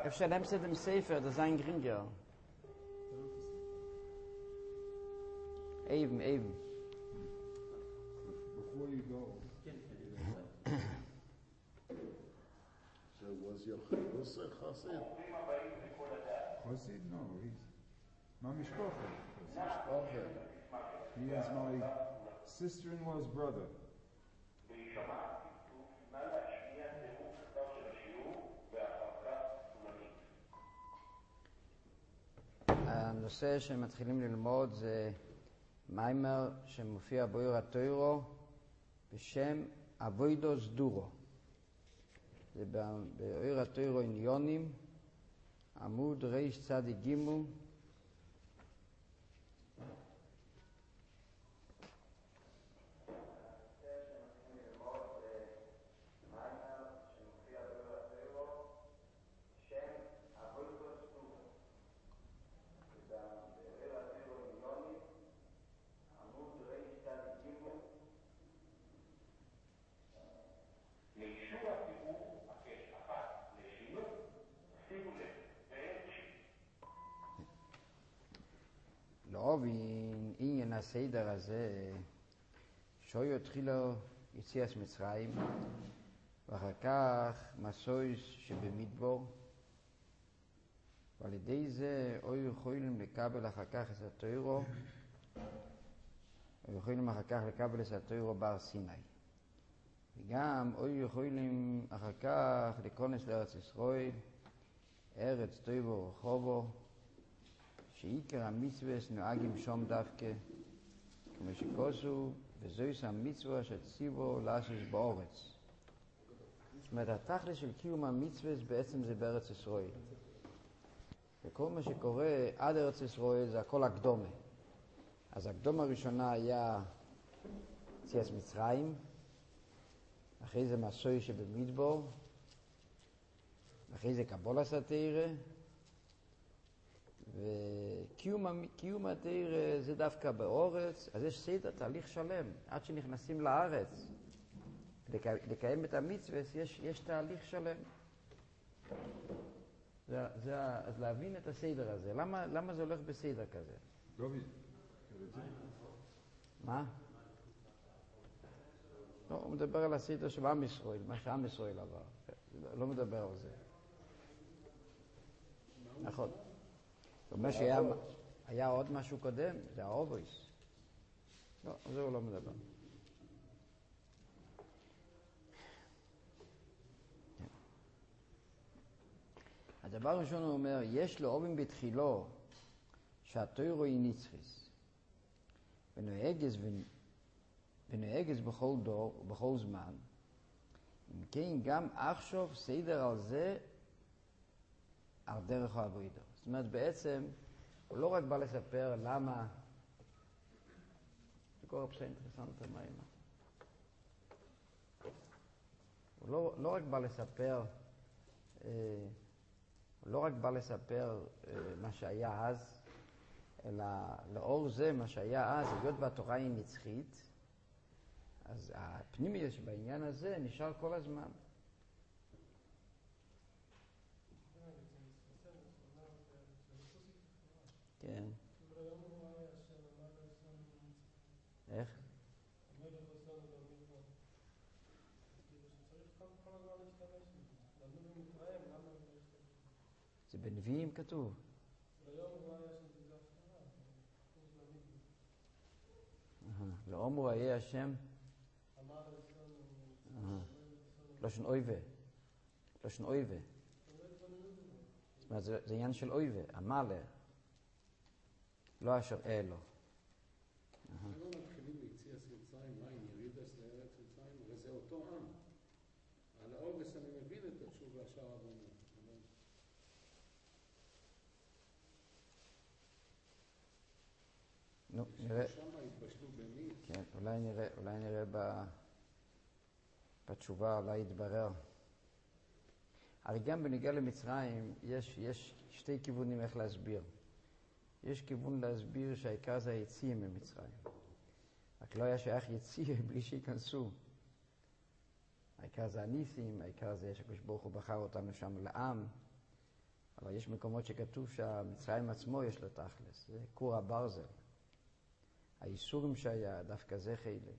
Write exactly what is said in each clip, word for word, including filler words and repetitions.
אפשר להמצא dem Sefer, das ist ein Gringer. Eben, eben. Before you go, so was your Chassid? Chassid? Chassid? No, he's my mishpacha. Mishpacha. He is my sister-in-law's brother. הנושא שמתחילים ללמוד זה מיימר שמופיע באור התוירו בשם אבוידו סדורו. זה באור התוירו עניונים, עמוד ריש צדי גימו. להבין עניין הסדר הזה, שויו התחילו יציאת מצרים, ואחר כך מסויס שבמדבור, ועל ידי זה היו יכולים לקבל אחר כך את התוירו, היו יכולים אחר כך לקבל את התוירו בהר סיני. וגם היו יכולים אחר כך להיכנס לארץ ישראל, ארץ טויבו ורחובו, שעיקר המצווה נוהגים שום דווקא, כמו שכוסו, וזוהי המצווה שציבו לעשות באורץ. זאת אומרת, התכלס של קיום המצווה בעצם זה בארץ ישראל. וכל מה שקורה עד ארץ ישראל זה הכל הקדומה. אז הקדומה הראשונה היה יציאת מצרים, אחרי זה מסוי שבמדבור, אחרי זה קבולת התורה, וקיום התורה זה דווקא באורץ. אז יש סדר, תהליך שלם, עד שנכנסים לארץ, לקיים את המצווה, יש, יש תהליך שלם. זה, זה, אז להבין את הסדר הזה, למה, למה זה הולך בסדר כזה? דוד, מה? לא, הוא מדבר על הסדר של עם ישראל, מה שעם ישראל עבר, לא מדבר על זה. נכון. זאת אומרת שהיה עוד משהו קודם, זה האובויס. לא, זה הוא לא מדבר. הדבר הראשון הוא אומר, יש לאובים בתחילו שהתוירו היא נצחיס, ונוהגס ונוהגס בכל דור ובכל זמן. אם כן, גם עכשיו סדר על זה על דרך העבודה. זאת אומרת, בעצם הוא לא רק בא לספר למה, זה קורה פשוט אינטרסנט המים. הוא לא, לא רק בא לספר, אה, הוא לא רק בא לספר אה, מה שהיה אז, אלא לאור זה מה שהיה אז, היות והתורה היא נצחית, אז הפנימיות שבעניין הזה נשאר כל הזמן. כן. איך? זה בנביאים כתוב. לא אמרו היה השם. לא שן אויבה. לא שן אויבה. זאת אומרת, זה עניין של אויבה, המעלה. לא אשר אלו. אנחנו לא מתחילים ליציאת מצרים, מה עם ירידס לארץ מצרים? הרי זה אותו עם. על האורס אני מבין את התשובה שער אבונו. נו, נראה. שמה התבשלו במי? כן, אולי נראה, אולי נראה ב... בתשובה, אולי יתברר. הרי גם בנוגע למצרים יש, יש שתי כיוונים איך להסביר. יש כיוון להסביר שהעיקר זה היציאה ממצרים. רק לא היה שייך יציאה בלי שיכנסו. העיקר זה הניסים, העיקר זה שהקדוש ברוך הוא בחר אותנו שם לעם. אבל יש מקומות שכתוב שהמצרים עצמו יש לו תכלס, זה כור הברזל. האיסורים שהיה, דווקא זה חלק.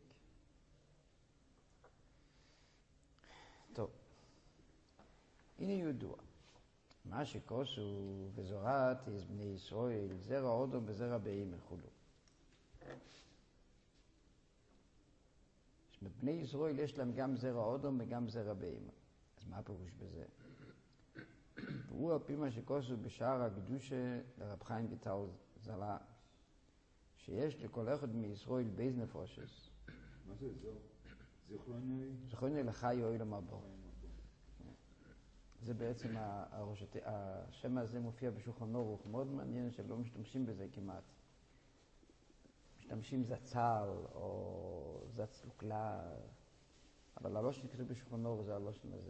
טוב, הנה ידוע. מה שכוסו וזורת יש בני ישראל, זרע אודום וזרע בהמה כולו. בני ישראל יש להם גם זרע אודום וגם זרע בהמה. אז מה הפירוש בזה? והוא על פי מה שכוסו בשער הקדושה לרב חיים ויטל זלה, שיש לכל אחד מישראל בייז נפושס. מה זה זו? זיכרוני? זיכרוני לחי אוהלם הבא. זה בעצם הראש, השם הזה מופיע בשולחן ערוך, מאוד מעניין שלא משתמשים בזה כמעט. משתמשים זצ"ל או זץ לוקלה, אבל הלושן כתוב בשולחן ערוך זה הלושן הזה.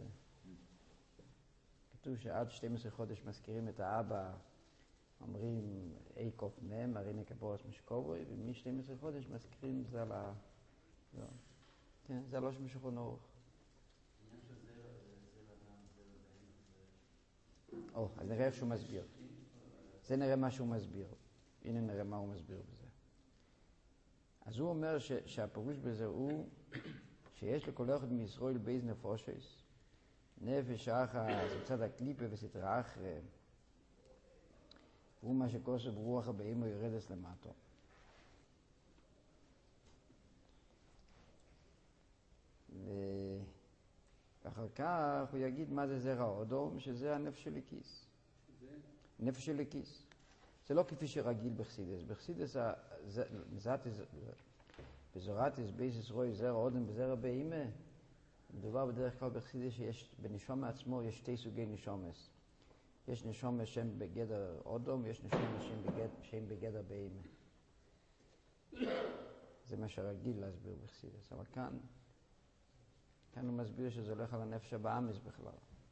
כתוב שעד שתים עשרה חודש מזכירים את האבא, אומרים אי קוף מם, הריני כבורס משקובוי, ומ-שתים עשרה חודש מזכירים זה על ה... כן, זה הלושן בשולחן ערוך. או, אז נראה איך שהוא מסביר. זה נראה מה שהוא מסביר. הנה נראה מה הוא מסביר בזה. אז הוא אומר ש, שהפירוש בזה הוא שיש לכל אחד מישראל בייז נפושס, נפש אחת, מצד הקליפה וסתרה אחרי, והוא מה שכוסו ברוח הבאים הוא ירדס למטו. ואחר כך הוא יגיד מה זה זרע אודום, שזה הנפש של הכיס. נפש של הכיס. זה לא כפי שרגיל בחסידס. בחסידס, בזורתיס בייס ישראל זרע אודום וזרע בהמה, מדובר בדרך כלל בחסידס שיש, בנשום עצמו יש שתי סוגי נשומס. יש נשום שהם בגדר אודום, ויש נשום שהם בגדר, שהם בגדר בהמה. זה מה שרגיל להסביר בחסידס. אבל כאן, כאן הוא מסביר שזה הולך על הנפש הבאמיס בכלל.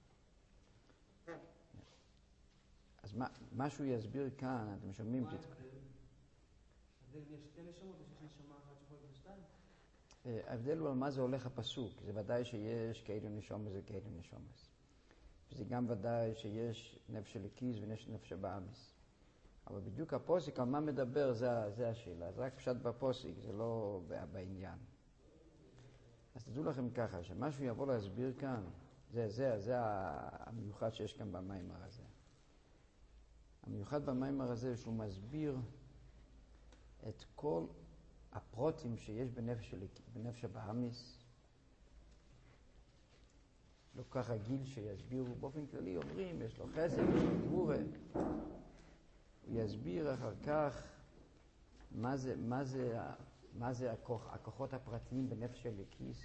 אז מה, מה שהוא יסביר כאן, אתם שומעים? מה ההבדל? ההבדל יש שתי נשמות, יש נשמה אחת שיכולה להיות שתיים? ההבדל הוא על מה זה הולך הפסוק. זה ודאי שיש כאילו נשומס וכאילו נשומס. וזה גם ודאי שיש נפש הליקיס ויש נפש הבאמיס. אבל בדיוק הפוסק, על מה מדבר, זה, זה השאלה. זה רק פשט בפוסק, זה לא בעניין. אז תדעו לכם ככה, שמשהו יבוא להסביר כאן, זה, זה, זה המיוחד שיש כאן במיימר הזה. המיוחד במיימר הזה שהוא מסביר את כל הפרוטים שיש בנפש, בנפש הבאמיס. לא כך רגיל שיסבירו באופן כללי, אומרים, יש לו חסד, יש לו גבורה. הוא יסביר אחר כך מה זה, מה זה, מה זה הכוח, הכוחות הפרטיים בנפש הליקיס.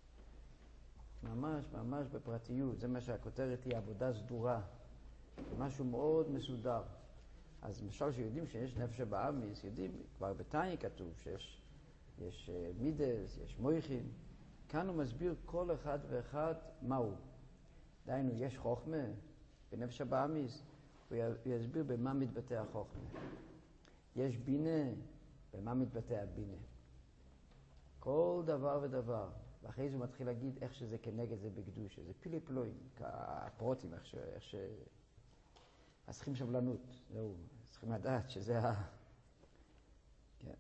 ממש, ממש בפרטיות. זה מה שהכותרת היא עבודה סדורה. משהו מאוד מסודר. אז למשל שיודעים שיש נפש הבאמיס, יודעים, כבר בתניא כתוב שיש יש מידס, יש מויכין. כאן הוא מסביר כל אחד ואחד מהו. דהיינו, יש חוכמה בנפש הבאמיס, הוא יסביר במה מתבטא החוכמה. יש בינה, במה מתבטא הבינה. כל דבר ודבר. ואחרי זה הוא מתחיל להגיד איך שזה כנגד זה בקדושה. זה פילי פלואים, כפרוטים, איך ש... איך ש... אז צריכים סבלנות, זהו, צריכים לדעת שזה ה... כן.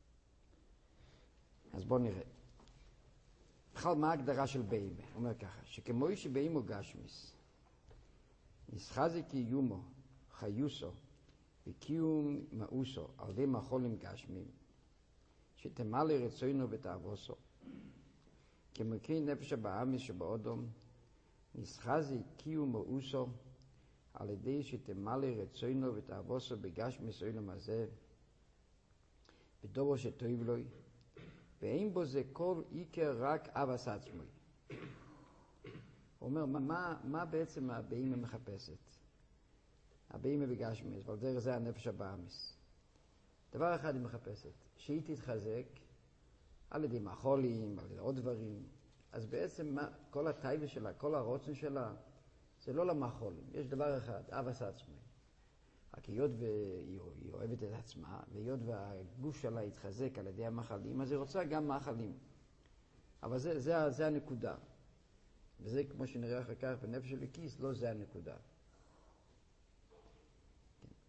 אז בואו נראה. בכלל, מה ההגדרה של בהמה? הוא אומר ככה, שכמו שבהמה גשמיס, נסחזי קיומו, חיוסו, וקיום מאוסו, על ידי מחולים גשמים, שתמלא רצונו ותאווסו. כמו כן נפש הבאמיס שבאודום, נסחזי קיום מאוסו, על ידי שתמלא רצונו ותאווסו בגשמיס עולם הזה, בדובר שטוב לו, ואין בו זה כל עיקר רק אבס עצמוי. הוא אומר, מה, מה בעצם הבהמה מחפשת? הבהמה בגשמיס, ועל דרך זה הנפש הבאמיס. דבר אחד היא מחפשת, שהיא תתחזק על ידי מאכולים, על ידי עוד דברים. אז בעצם מה, כל הטייבה שלה, כל הרוצן שלה, זה לא למאכולים. יש דבר אחד, אבס עצמוי. רק היות והיא אוהבת את עצמה, והיות והגוף שלה יתחזק על ידי המאכלים, אז היא רוצה גם מאכלים. אבל זה, זה, זה הנקודה. וזה כמו שנראה אחר כך בנפש הליקיס, לא זה הנקודה.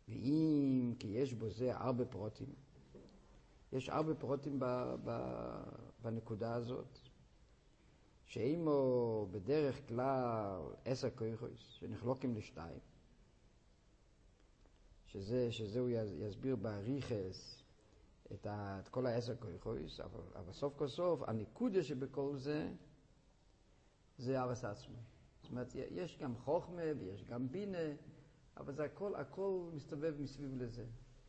ואם כי יש בו זה הרבה פרוטים, יש הרבה פרוטים ב, ב, בנקודה הזאת, שאימו בדרך כלל עשר כויכוס שנחלוקים לשתיים, שזה, שזה הוא יסביר בעריכס את, ה, את כל העשר כויכוס, אבל, אבל סוף כל סוף הנקודה שבכל זה זה אבס עצמי. זאת אומרת, יש גם חוכמה ויש גם בינה, אבל זה הכל, הכל מסתובב מסביב לזה.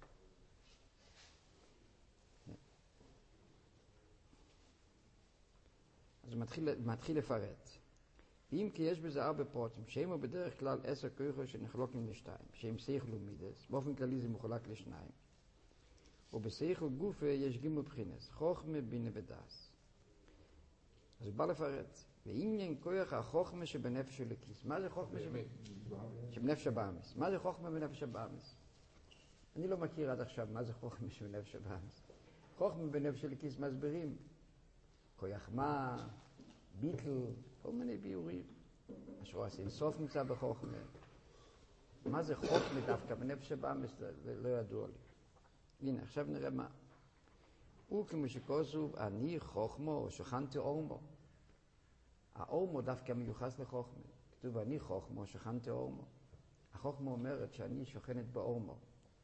אז הוא מתחיל, מתחיל לפרט. ואם כי יש בזה הרבה פרוטים, שהם הוא בדרך כלל עשר כויכוס שנחלוקים לשתיים, שהם שכל ומידס, באופן כללי זה מחולק לשניים. ובשכל גופה יש גימל בחינס, חוכמה, בינה ודס. אז הוא בא לפרט. ועניין כוח החוכמה שבנפש הלקיס. מה זה חוכמה שבנפש הבאמיס? מה זה חוכמה בנפש הבאמיס? אני לא מכיר עד עכשיו מה זה חוכמה שבנפש הבאמיס. חוכמה בנפש הלקיס מסבירים. כוח מה, ביטל, כל מיני ביורים. אשר עושים סוף נמצא בחוכמה. מה זה חוכמה דווקא בנפש הבאמיס? לא ידוע לי. הנה, עכשיו נראה מה. הוא כמו שכוסוב, אני חוכמו, שכנתי אורמו. האורמו דווקא מיוחס לחוכמה. כתוב, אני חוכמו, שכנתי אורמו. החוכמה אומרת שאני שוכנת באורמו.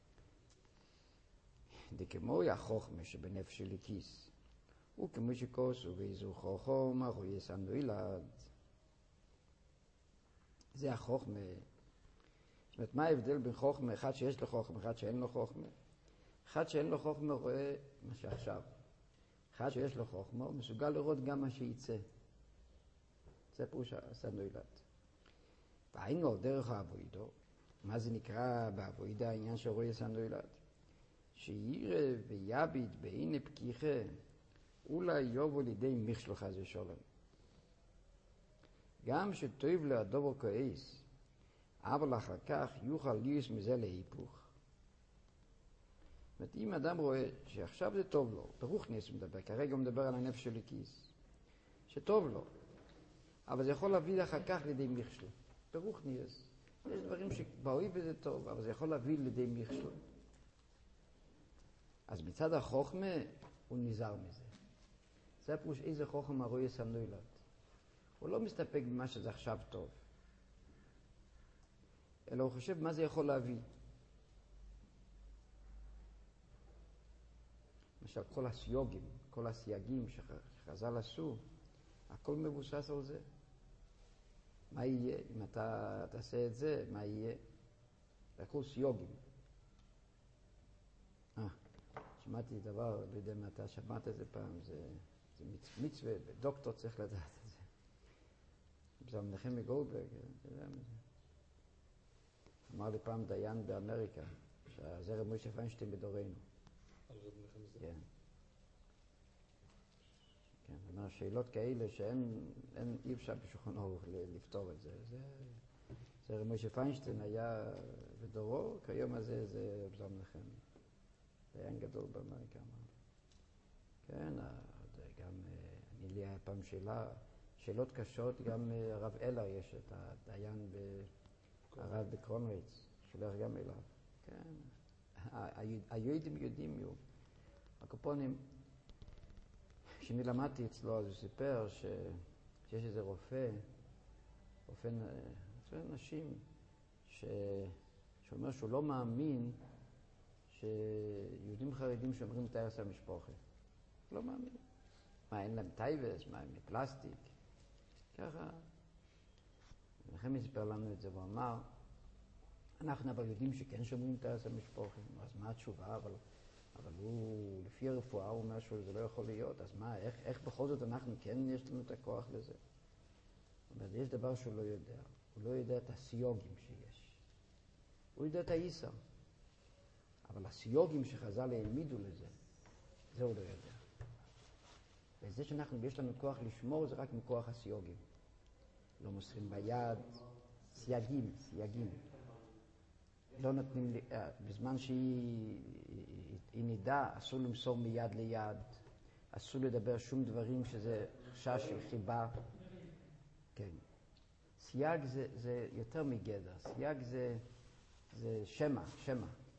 דכמוי החוכמה שבנפש הלקיס. הוא כמו שכוסוב, ואיזו חוכמה, הוא יסן נולד. זה החוכמה. זאת אומרת, מה ההבדל בין חוכמה, אחד שיש לו חוכמה, אחד שאין לו חוכמה? אחד שאין לו חוכמה רואה מה שעכשיו. אחד שיש לו חוכמה הוא מסוגל לראות גם מה שייצא. זה פירוש הסנדוילת. והיינו על דרך העבודו, מה זה נקרא בעבודה העניין של רואה סנדוילת? שיראה ויביט בעיני פקיחה, אולי יובו לידי מכשל חס ושלום. גם שטוב להדובר כועס, אבל אחר כך יוכל ליוס מזה להיפוך. זאת אומרת, אם אדם רואה שעכשיו זה טוב לו, ברוכניס הוא מדבר, כרגע הוא מדבר על הנפש של הכיס, שטוב לו, אבל זה יכול להביא אחר כך לידי מכשל. ברוכניס, יש דברים שבאוי וזה טוב, אבל זה יכול להביא לידי מכשל. אז מצד החוכמה הוא נזהר מזה. זה הפירוש איזה חוכמה רואה סנוילת. הוא לא מסתפק במה שזה עכשיו טוב, אלא הוא חושב מה זה יכול להביא. למשל, כל הסייוגים, כל הסייגים שחז"ל עשו, הכל מבוסס על זה. מה יהיה? אם אתה תעשה את זה, מה יהיה? זה הכל סייוגים. אה, שמעתי דבר, לא יודע אם אתה שמעת את זה פעם, זה, זה מצווה, דוקטור צריך לדעת את זה. זה מנחם מגולדברג, אתה יודע מה זה? אמר לי פעם דיין באמריקה, שהזרם מוישה פיינשטיין בדורנו. כן. כן, זאת אומרת, שאלות כאלה שאין, אין, אי אפשר בשולחן ערוך לפתור את זה. זה, זה רב משה פיינשטיין היה בדורו, כיום הזה זה רב מנחם. דיין גדול באמריקה. כן, גם, אני לי היה פעם שאלה, שאלות קשות, גם הרב אלר יש את הדיין הרב בקרונוויץ, שולח גם אליו. כן, היהודים יודעים יהיו. הקופונים, כשאני למדתי אצלו, אז הוא סיפר ש... שיש איזה רופא, רופא, רופא נשים, ש... שאומר שהוא לא מאמין שיהודים חרדים שאומרים את הערס המשפחה. הוא לא מאמין. מה, אין להם טייבס? מה, הם מפלסטיק? ככה. לכן מספר לנו את זה, הוא אמר, אנחנו אבל יודעים שכן שומרים את הערס המשפחה. אז מה התשובה? אבל... אבל הוא, לפי הרפואה, הוא אומר שזה לא יכול להיות, אז מה, איך, איך בכל זאת אנחנו, כן יש לנו את הכוח לזה? אבל יש דבר שהוא לא יודע, הוא לא יודע את הסיוגים שיש. הוא יודע את האיסר, אבל הסיוגים שחז"ל העמידו לזה, זה הוא לא יודע. וזה שאנחנו, יש לנו כוח לשמור, זה רק מכוח הסיוגים. לא מוסרים ביד, סייגים, סייגים. לא נותנים לי, בזמן שהיא היא נידה, אסור למסור מיד ליד, אסור לדבר שום דברים שזה חשש של חיבה. כן. סייג זה, זה יותר מגדר, סייג זה, זה שמה, שמה.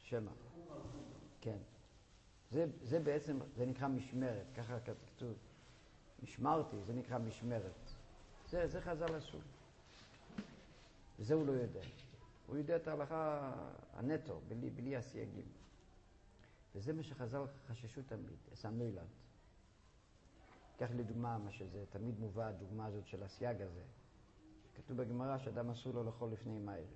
שמה. כן. זה, זה בעצם, זה נקרא משמרת, ככה כתוב. משמרתי, זה נקרא משמרת. זה, זה חז"ל עשו. וזה הוא לא יודע. הוא יודע את ההלכה הנטו, בלי, בלי הסייגים. וזה מה שחז"ל חששו תמיד, סנוילנד. כך לדוגמה, מה שזה תמיד מובא, הדוגמה הזאת של הסייג הזה. כתוב בגמרא שאדם אסור לו לאכול לפני מערב.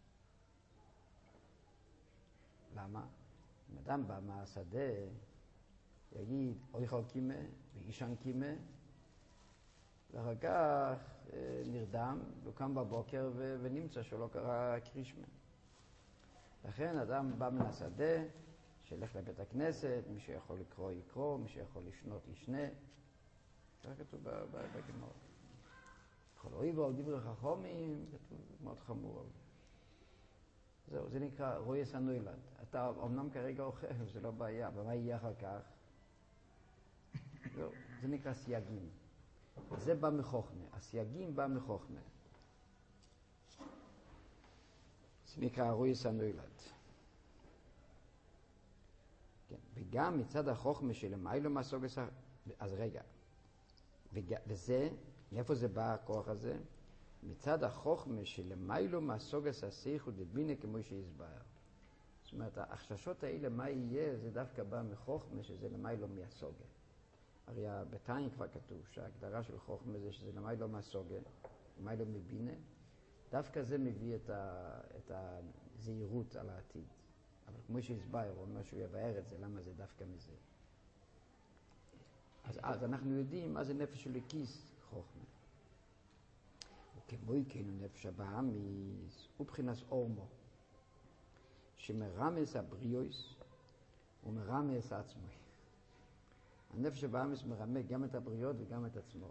למה? אם אדם בא מהשדה, יגיד, אוי חל קימה, ואישן קימה, ואחר כך אה, נרדם, והוא קם בבוקר ו- ונמצא שלא קרה קרישמה. לכן אדם בא מן השדה, שילך לבית הכנסת, מי שיכול לקרוא יקרוא, מי שיכול לשנות ישנה. זה כתוב בגמרא. כל אוי ועל דברי חכמים, כתוב מאוד חמור על זה. זהו, זה נקרא רואי סנוילנד. אתה אמנם כרגע אוכל, זה לא בעיה, אבל מה יהיה אחר כך? זהו, זה נקרא סייגים. זה בא מחוכמה, הסייגים בא מחוכמה. זה נקרא רואי סנוילנד. כן, וגם מצד החוכמה שלמיילו מסוג עשר, אז רגע, וג... וזה, מאיפה זה בא הכוח הזה? מצד החוכמה שלמיילו מסוגס השכל דבינה כמו שהסבר. זאת אומרת, החששות האלה, מה יהיה, זה דווקא בא מחוכמה שזה למיילו מהסוגה. הרי בתניא כבר כתוב שההגדרה של חוכמה זה שזה למיילו מהסוגה, למיילו מבינה. דווקא זה מביא את, ה, את הזהירות על העתיד. אבל כמו שהסבר, הוא אומר שהוא יבאר את זה, למה זה דווקא מזה. אז, אז אנחנו יודעים מה זה נפש של הכיס חוכמה. וכמו כן נפש הבאמיס הוא בחינת אורמו שמרמס הבריאוס ומרמס עצמו. הנפש הבאמיס מרמה גם את הבריאות וגם את עצמו.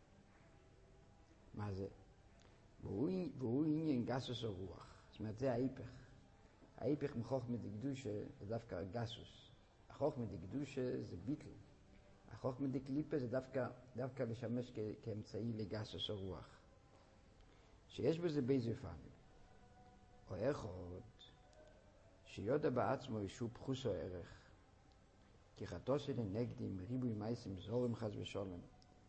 מה זה? והוא, והוא עניין גסוס הרוח. זאת אומרת, זה ההיפך. ההיפך מחוכמה דקדושה זה דווקא גסוס. החוכמה דקדושה זה ביטל. החוכמה דקליפה זה דווקא, דווקא לשמש כ, כאמצעי לגסוס הרוח. שיש בזה באיזה פעמים. או אחד שיודע בעצמו ישוב פחוס או ערך. כי חטאו שלי נגדים ריבוי מייסים זורים חס ושולם.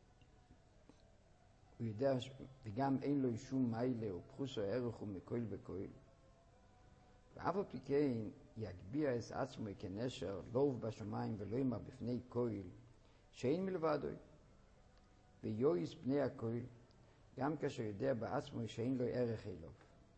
הוא יודע, וגם אין לו שום מיילה או פחוס או ערך ומקויל וקויל. ואף על פי כן יגביע את עצמו כנשר, לא הוב בשמיים ולא יאמר בפני קויל, שאין מלבדוי. ויועיס פני הקויל, גם כאשר יודע בעצמו שאין לו ערך אלו.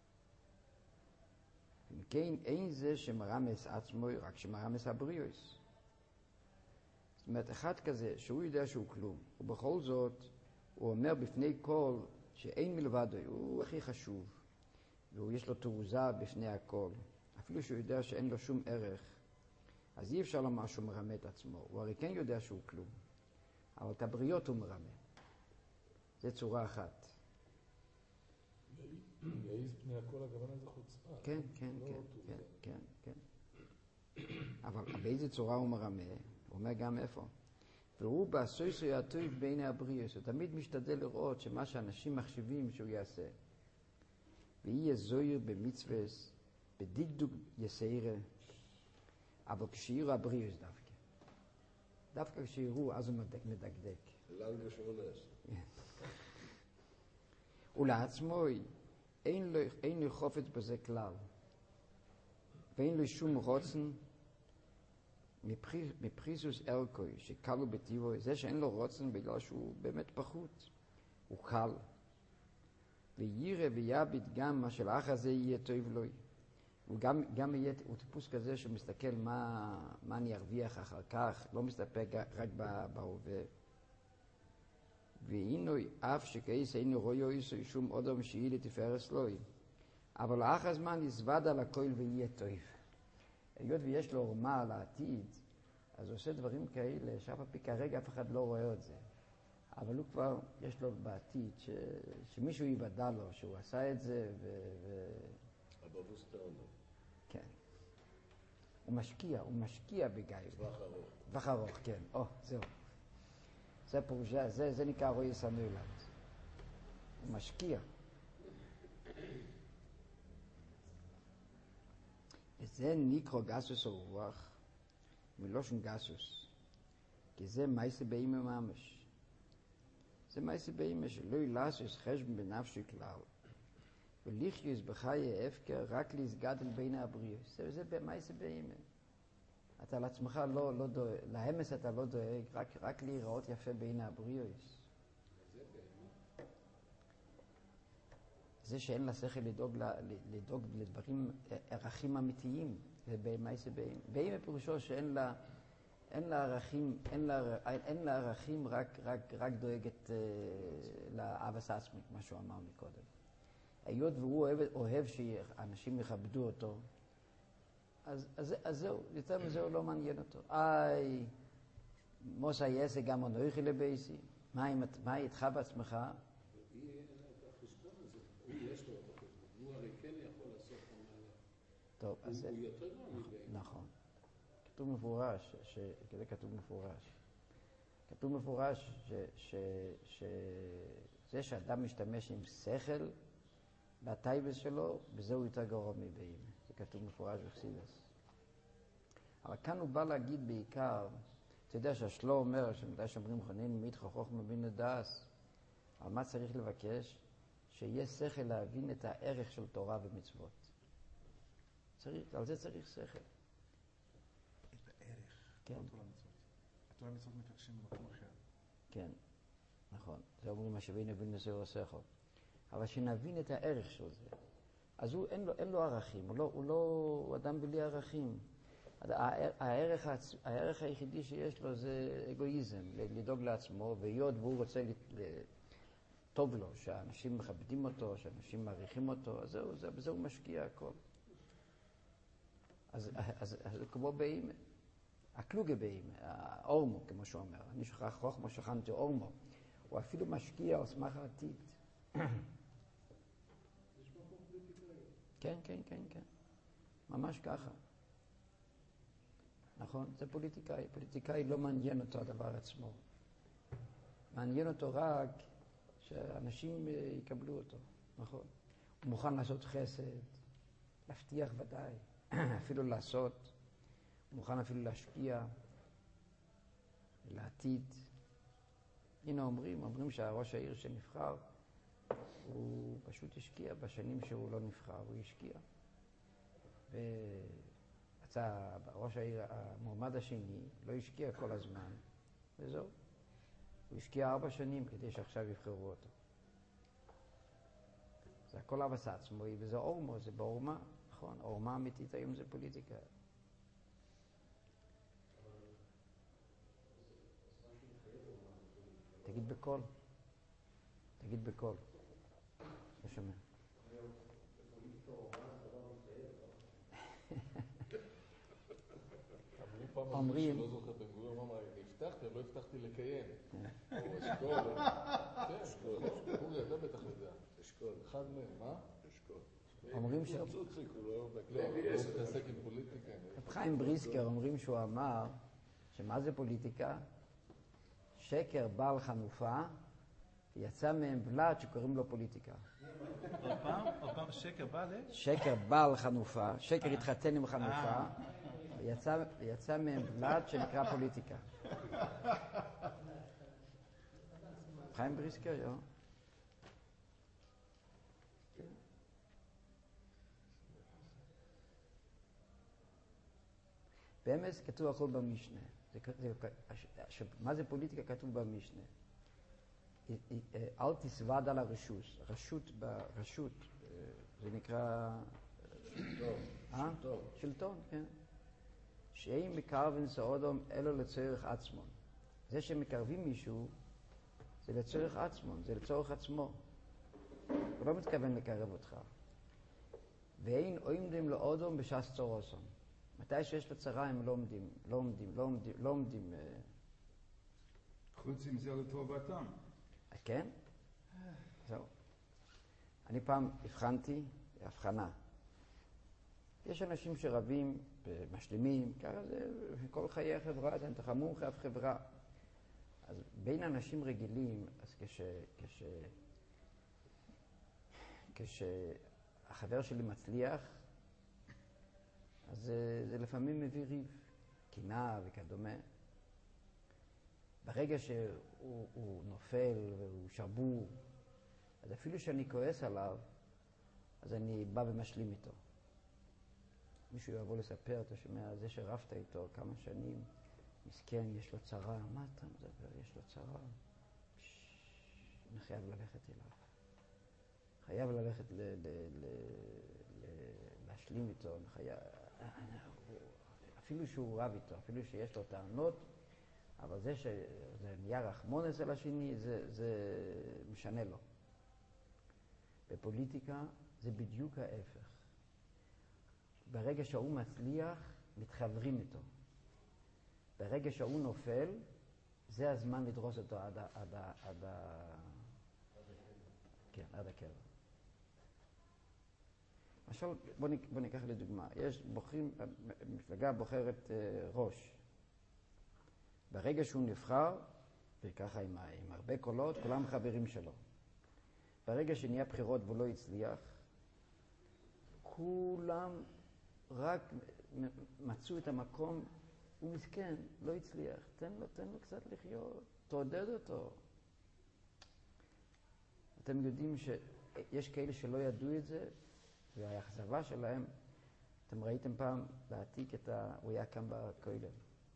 אם כן, אין זה שמרמס עצמו, רק שמרמס הבריאוס. זאת אומרת, אחד כזה, שהוא יודע שהוא כלום, ובכל זאת, הוא אומר בפני כל שאין מלבדו, הוא הכי חשוב, והוא יש לו תעוזה בפני הכל. אפילו שהוא יודע שאין לו שום ערך, אז אי אפשר לומר שהוא מרמה את עצמו. הוא הרי כן יודע שהוא כלום, אבל את הבריות הוא מרמה. זה צורה אחת. יעיז פני הכל, הכוונה זה חוצפה. כן, כן, כן, כן, כן, כן. אבל באיזה צורה הוא מרמה? הוא אומר גם איפה. והוא בסויסוי הטוב בין הבריאוס, הוא תמיד משתדל לראות שמה שאנשים מחשיבים שהוא יעשה. ויהיה זויר במצווס, בדקדוק יסיירה, אבל כשיראו הבריאוס דווקא. דווקא כשיראו, אז הוא מדקדק. לנגה שמונס. ולעצמו אין לו, אין לו חופץ בזה כלל. ואין לו שום רוצן מפריסוס אלקוי, שקלו בטיבו, זה שאין לו רוצן בגלל שהוא באמת פחות. הוא קל. וירא ויביט גם מה שלאח הזה יהיה טוב לו. הוא גם, גם יהיה, הוא טיפוס כזה שמסתכל מה, מה אני ארוויח אחר כך, לא מסתפק רק בהווה. והינו אף שכאיס היינו רויו איסו שום אודם שיהיה לתפארס לוי. אבל לאח הזמן יזבד על הכל ויהיה טוב. היות ויש לו רמה על העתיד, אז הוא עושה דברים כאלה שאף הפי כרגע אף אחד לא רואה את זה. אבל הוא כבר, יש לו בעתיד ש... שמישהו יוודע לו שהוא עשה את זה ו... ו... הבבוס טענו. כן. הוא משקיע, הוא משקיע בגאי. טווח ארוך. טווח ארוך, כן. או, זהו. זה פרושה, זה, זה נקרא רואי סנוילנד. הוא משקיע. זה נקרא גסוס הרוח, מלושן גסוס, כי זה מייסה באימא ממש. זה מייסה באימא שלא ילעשוס חשבון בנפשי כלל, ולחיוס בחיי הפקר רק להסגדל בין הבריאוס. זה, זה מייסה באימא. אתה לעצמך לא, לא דואג, לאמס אתה לא דואג, רק, רק להיראות יפה בין הבריאוס. זה שאין לה שכל לדאוג, לדאוג לדברים, ערכים אמיתיים, זה במייסה באימא. באימא פירושו שאין לה, אין לה ערכים, אין לה, אין לה ערכים, רק, רק, רק דואגת uh, לאבס עצמי, כמו שהוא אמר מקודם. היות והוא אוהב, אוהב שאנשים יכבדו אותו, אז, אז, אז זהו, יותר מזה הוא לא מעניין אותו. איי, מוסה יעשה גם אנוכי לבייסי, מה, מה איתך בעצמך? הוא הרי כן יכול לעשות את המהלך. טוב, אז הוא יותר לא מביא. נכון. כתוב מפורש, כזה כתוב מפורש. כתוב מפורש שזה שאדם משתמש עם שכל בטייבס שלו, בזה הוא יותר גרוע מבאים. זה כתוב מפורש בחסידות. אבל כאן הוא בא להגיד בעיקר, אתה יודע שהשלו אומר, שמדי שאומרים חונן מיתך חוכמה בינה דאס, על מה צריך לבקש? שיהיה שכל להבין את הערך של תורה ומצוות. צריך, על זה צריך שכל. את הערך, כן. לא תורה מצוות. התורה מצוות מפרשים במקום אחר. כן, נכון. זה אומרים מה שבין נבין לזה עושך. אבל שנבין את הערך של זה. אז הוא, אין לו, אין לו ערכים, הוא לא, הוא לא, הוא אדם בלי ערכים. הערך, הערך היחידי שיש לו זה אגואיזם, לדאוג לעצמו, והיות והוא רוצה טוב לו, שאנשים מכבדים אותו, שאנשים מעריכים אותו, אז זהו, זה, בזה הוא משקיע הכל. אז, אז, אז כמו באימא, הקלוגה באימא, האורמו, כמו שהוא אומר, אני שכח חוכמה שכנתי אורמו, הוא אפילו משקיע על סמך העתיד. כן, כן, כן, כן. ממש ככה. נכון? זה פוליטיקאי. פוליטיקאי לא מעניין אותו הדבר עצמו. מעניין אותו רק שאנשים יקבלו אותו. נכון? הוא מוכן לעשות חסד, להבטיח ודאי, אפילו לעשות. הוא מוכן אפילו להשקיע, לעתיד. הנה אומרים, אומרים שהראש העיר שנבחר, הוא פשוט השקיע בשנים שהוא לא נבחר, הוא השקיע. ויצא ראש העיר, המועמד השני, לא השקיע כל הזמן, וזהו. הוא השקיע ארבע שנים כדי שעכשיו יבחרו אותו. זה הכל אבס עצמו, וזה אורמו, זה באורמה, נכון? אורמה אמיתית היום זה פוליטיקה. תגיד בקול. תגיד בקול. לא שומע. אומרים... שלא זוכר בן גוריון, אמר, הבטחתי, אבל לא הבטחתי לקיים. או אשכול. כן, אשכול. אורי, אתה בטח יודע. אשכול. אחד מהם, מה? אשכול. אומרים ש... צוציק, הוא לא... לא, הוא מתעסק עם פוליטיקה. רב חיים בריסקר אומרים שהוא אמר שמה זה פוליטיקה? שקר בעל חנופה, יצא מהם בלעד שקוראים לו פוליטיקה. עוד פעם? עוד פעם שקר בא ל... שקר בעל חנופה, שקר התחתן עם חנופה, ויצא, ויצא מהם בלעד שנקרא פוליטיקה. חיים בריסקר, יו. באמת כתוב הכל במשנה. זה, זה, ש, מה זה פוליטיקה כתוב במשנה? אל תסווד על הרשות. רשות ברשות, זה נקרא... שלטון. אה? שלטון. שלטון, כן. שאין מקרבים סעודום אלו לצורך עצמון. זה שמקרבים מישהו, זה לצורך עצמון, זה לצורך עצמו. הוא לא מתכוון לקרב אותך. ואין עומדים לאודום בש"ס צורוסום. מתי שיש לו צרה הם לא עומדים, לא עומדים, לא עומדים, לא עומדים. חוץ עם זה לטובתם. כן? זהו. אני פעם הבחנתי, הבחנה. יש אנשים שרבים, משלימים, ככה זה כל חיי החברה, זה תחמו חייב חברה. אז בין אנשים רגילים, אז כש... כש... כשהחבר שלי מצליח, אז זה, זה לפעמים מביא ריב, קנאה וכדומה. ברגע שהוא הוא נופל והוא שבור, אז אפילו שאני כועס עליו, אז אני בא ומשלים איתו. מישהו יבוא לספר, אתה שומע, זה שרבת איתו כמה שנים, מסכן, יש לו צרה. מה אתה מדבר? יש לו צרה. אני חייב ללכת אליו. חייב ללכת ל- ל- ל- ל- להשלים איתו. אני חייב, אפילו שהוא רב איתו, אפילו שיש לו טענות, אבל זה שזה נהיה רחמון אצל השני, זה, זה משנה לו. בפוליטיקה זה בדיוק ההפך. ברגע שהוא מצליח, מתחברים איתו. ברגע שהוא נופל, זה הזמן לדרוס אותו עד ה... עד ה... עד ה... כן, עד הקבר. למשל, בוא, נ... בוא ניקח לדוגמה. יש בוחרים, מפלגה בוחרת אה, ראש. ברגע שהוא נבחר, וככה עם, עם הרבה קולות, כולם חברים שלו. ברגע שנהיה בחירות והוא לא הצליח, כולם רק מצאו את המקום, הוא מסכן, לא הצליח. תן לו, תן לו קצת לחיות, תעודד אותו. אתם יודעים שיש כאלה שלא ידעו את זה, והאכזבה שלהם, אתם ראיתם פעם בעתיק את ה... הוא היה כאן בכולל.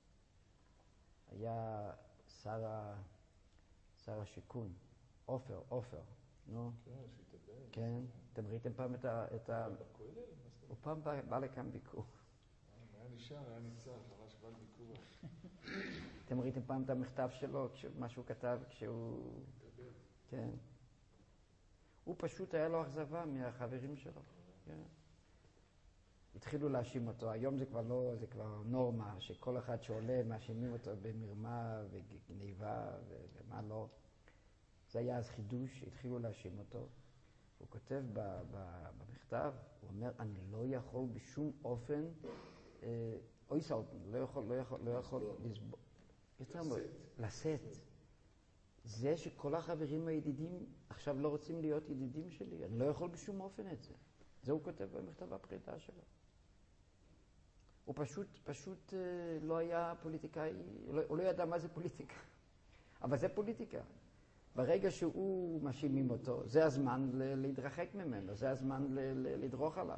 היה שר, ה... שר השיכון, עופר, עופר, נו? כן, שהתאבד. כן, אתם ראיתם פעם את ה... את ה... בכולל? מה זאת הוא פעם בא, בא לכאן ביקור. היה נשאר, היה ניצח, ממש בא לביקור. אתם ראיתם פעם את המכתב שלו, מה שהוא כתב כשהוא... כן. הוא פשוט היה לו אכזבה מהחברים שלו. כן. התחילו להאשים אותו. היום זה כבר לא, זה כבר נורמה, שכל אחד שעולה מאשימים אותו במרמה וגניבה ומה לא. זה היה אז חידוש, התחילו להאשים אותו. הוא כותב ב- ב- במכתב, הוא אומר, אני לא יכול בשום אופן, אה, אוי סלטן, לא יכול, לא יכול, לא יכול לסבול. יותר מאוד, לשאת. זה שכל החברים הידידים עכשיו לא רוצים להיות ידידים שלי, אני לא יכול בשום אופן את זה. זה הוא כותב במכתב הפרידה שלו. הוא פשוט, פשוט אה, לא היה פוליטיקאי, לא, הוא לא ידע מה זה פוליטיקה. אבל זה פוליטיקה. ברגע שהוא מאשימים אותו, זה הזמן ל- להתרחק ממנו, זה הזמן ל- ל- לדרוך עליו.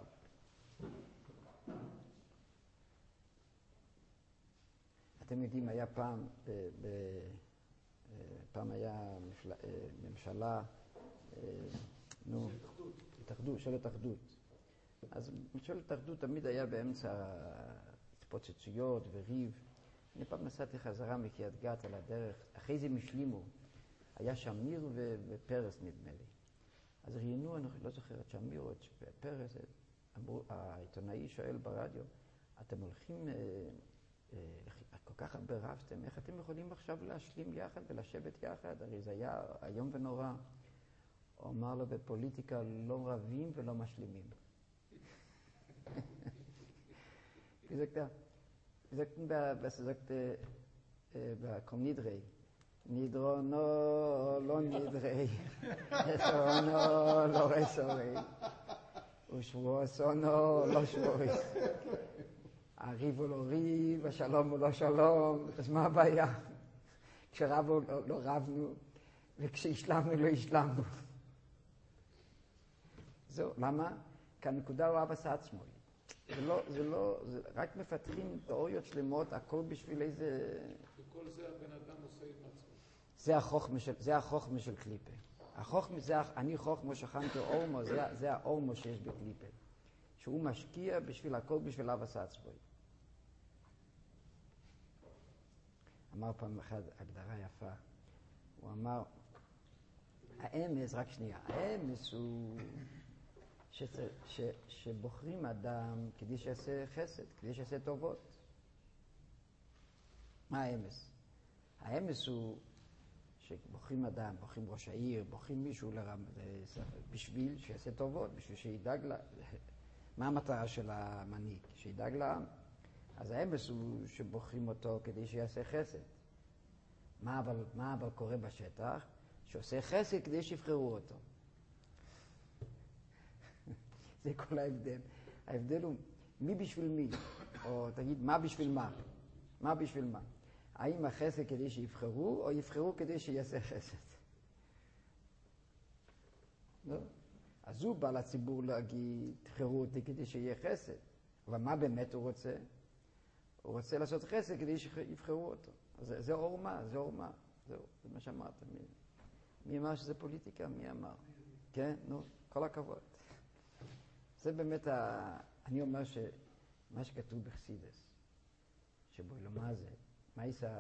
אתם יודעים, היה פעם, ב- ב- פעם היה מפל... ממשלה, נו, התאחדות, ממשלת אחדות. אז ממשלת אחדות תמיד היה באמצע התפוצצויות וריב. אני פעם נסעתי חזרה מקריית גת על הדרך, אחרי זה משלימו. היה שמיר ו- ופרס נדמה לי. אז ראיינו, אני לא זוכר את שמיר או את פרס, אמרו, העיתונאי שואל ברדיו, אתם הולכים, אה, אה, כל כך הרבה רבתם, איך אתם יכולים עכשיו להשלים יחד ולשבת יחד? הרי זה היה היום ונורא. הוא אמר לו, בפוליטיקה לא רבים ולא משלימים. wie sagt er? Wie sagt denn der, was sagt der, bei Komnidrei? Nidrono, לא נדרי, רסונו, לא רסורי, ושבועסונו, לא שבועי. הריב הוא לא ריב, השלום הוא לא שלום, אז מה הבעיה? כשרבו לא רבנו, וכשהשלמנו לא השלמנו. זהו, למה? כי הנקודה הוא אבא עצמו. זה לא, זה לא, זה רק מפתחים תיאוריות שלמות, הכל בשביל איזה... וכל זה הבן אדם עושה עם עצמו. זה החוכמה של, זה החוכמה של קליפה. החוכמה זה, אני חוכמה שכנתי אורמו, זה, זה האורמו שיש בקליפה. שהוא משקיע בשביל הכל, בשביל אבא עצמו. אמר פעם אחד הגדרה יפה. הוא אמר, האמס, רק שנייה, האמס הוא שצר, ש, שבוחרים אדם כדי שיעשה חסד, כדי שיעשה טובות. מה האמס? האמס הוא שבוחרים אדם, בוחרים ראש העיר, בוחרים מישהו לרם, בשביל שיעשה טובות, בשביל שידאג לה. מה המטרה של המנהיג? שידאג לעם. אז האמס הוא שבוחרים אותו כדי שיעשה חסד. מה אבל, מה אבל קורה בשטח? שעושה חסד כדי שיבחרו אותו. זה כל ההבדל. ההבדל הוא מי בשביל מי? או תגיד, מה בשביל מה? מה בשביל מה? האם החסד כדי שיבחרו, או יבחרו כדי שיעשה חסד? לא? אז הוא בא לציבור להגיד, תבחרו אותי כדי שיהיה חסד. אבל מה באמת הוא רוצה? הוא רוצה לעשות חסד כדי שיבחרו אותו. זה, זה אור מה, זה אור מה. זהו, זה מה שאמרת. מי, מי אמר שזה פוליטיקה? מי אמר? כן, נו, כל הכבוד. זה באמת, ה... אני אומר שמה שכתוב בחסידס, שבו למה זה, מה יעשה,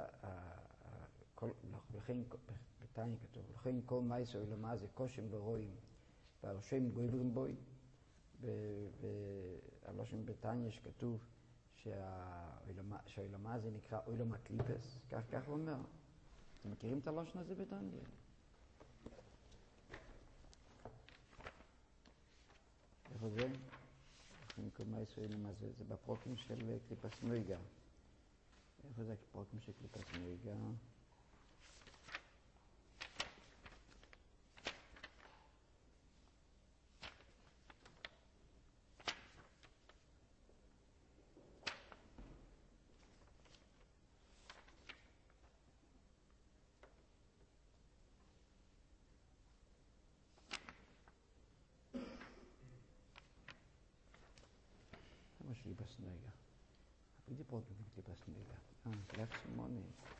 לכן, בתניא כתוב, לכן כל מה יעשה למה זה קושם ורואים, והראשים גויברים בוי, והלושם בתניא שכתוב שהעולמה הזה נקרא עולם הקליפס, כך כך הוא אומר. אתם מכירים את הלושן הזה בתניא? איפה זה? לכן כל מה יעשה למה זה, זה בפרוקים של קליפס נויגה. איפה זה הפרוקים של קליפס נויגה? קליפס נויגה. wie die Brote mit Klippers Nöger. Ah, gleich שמונה.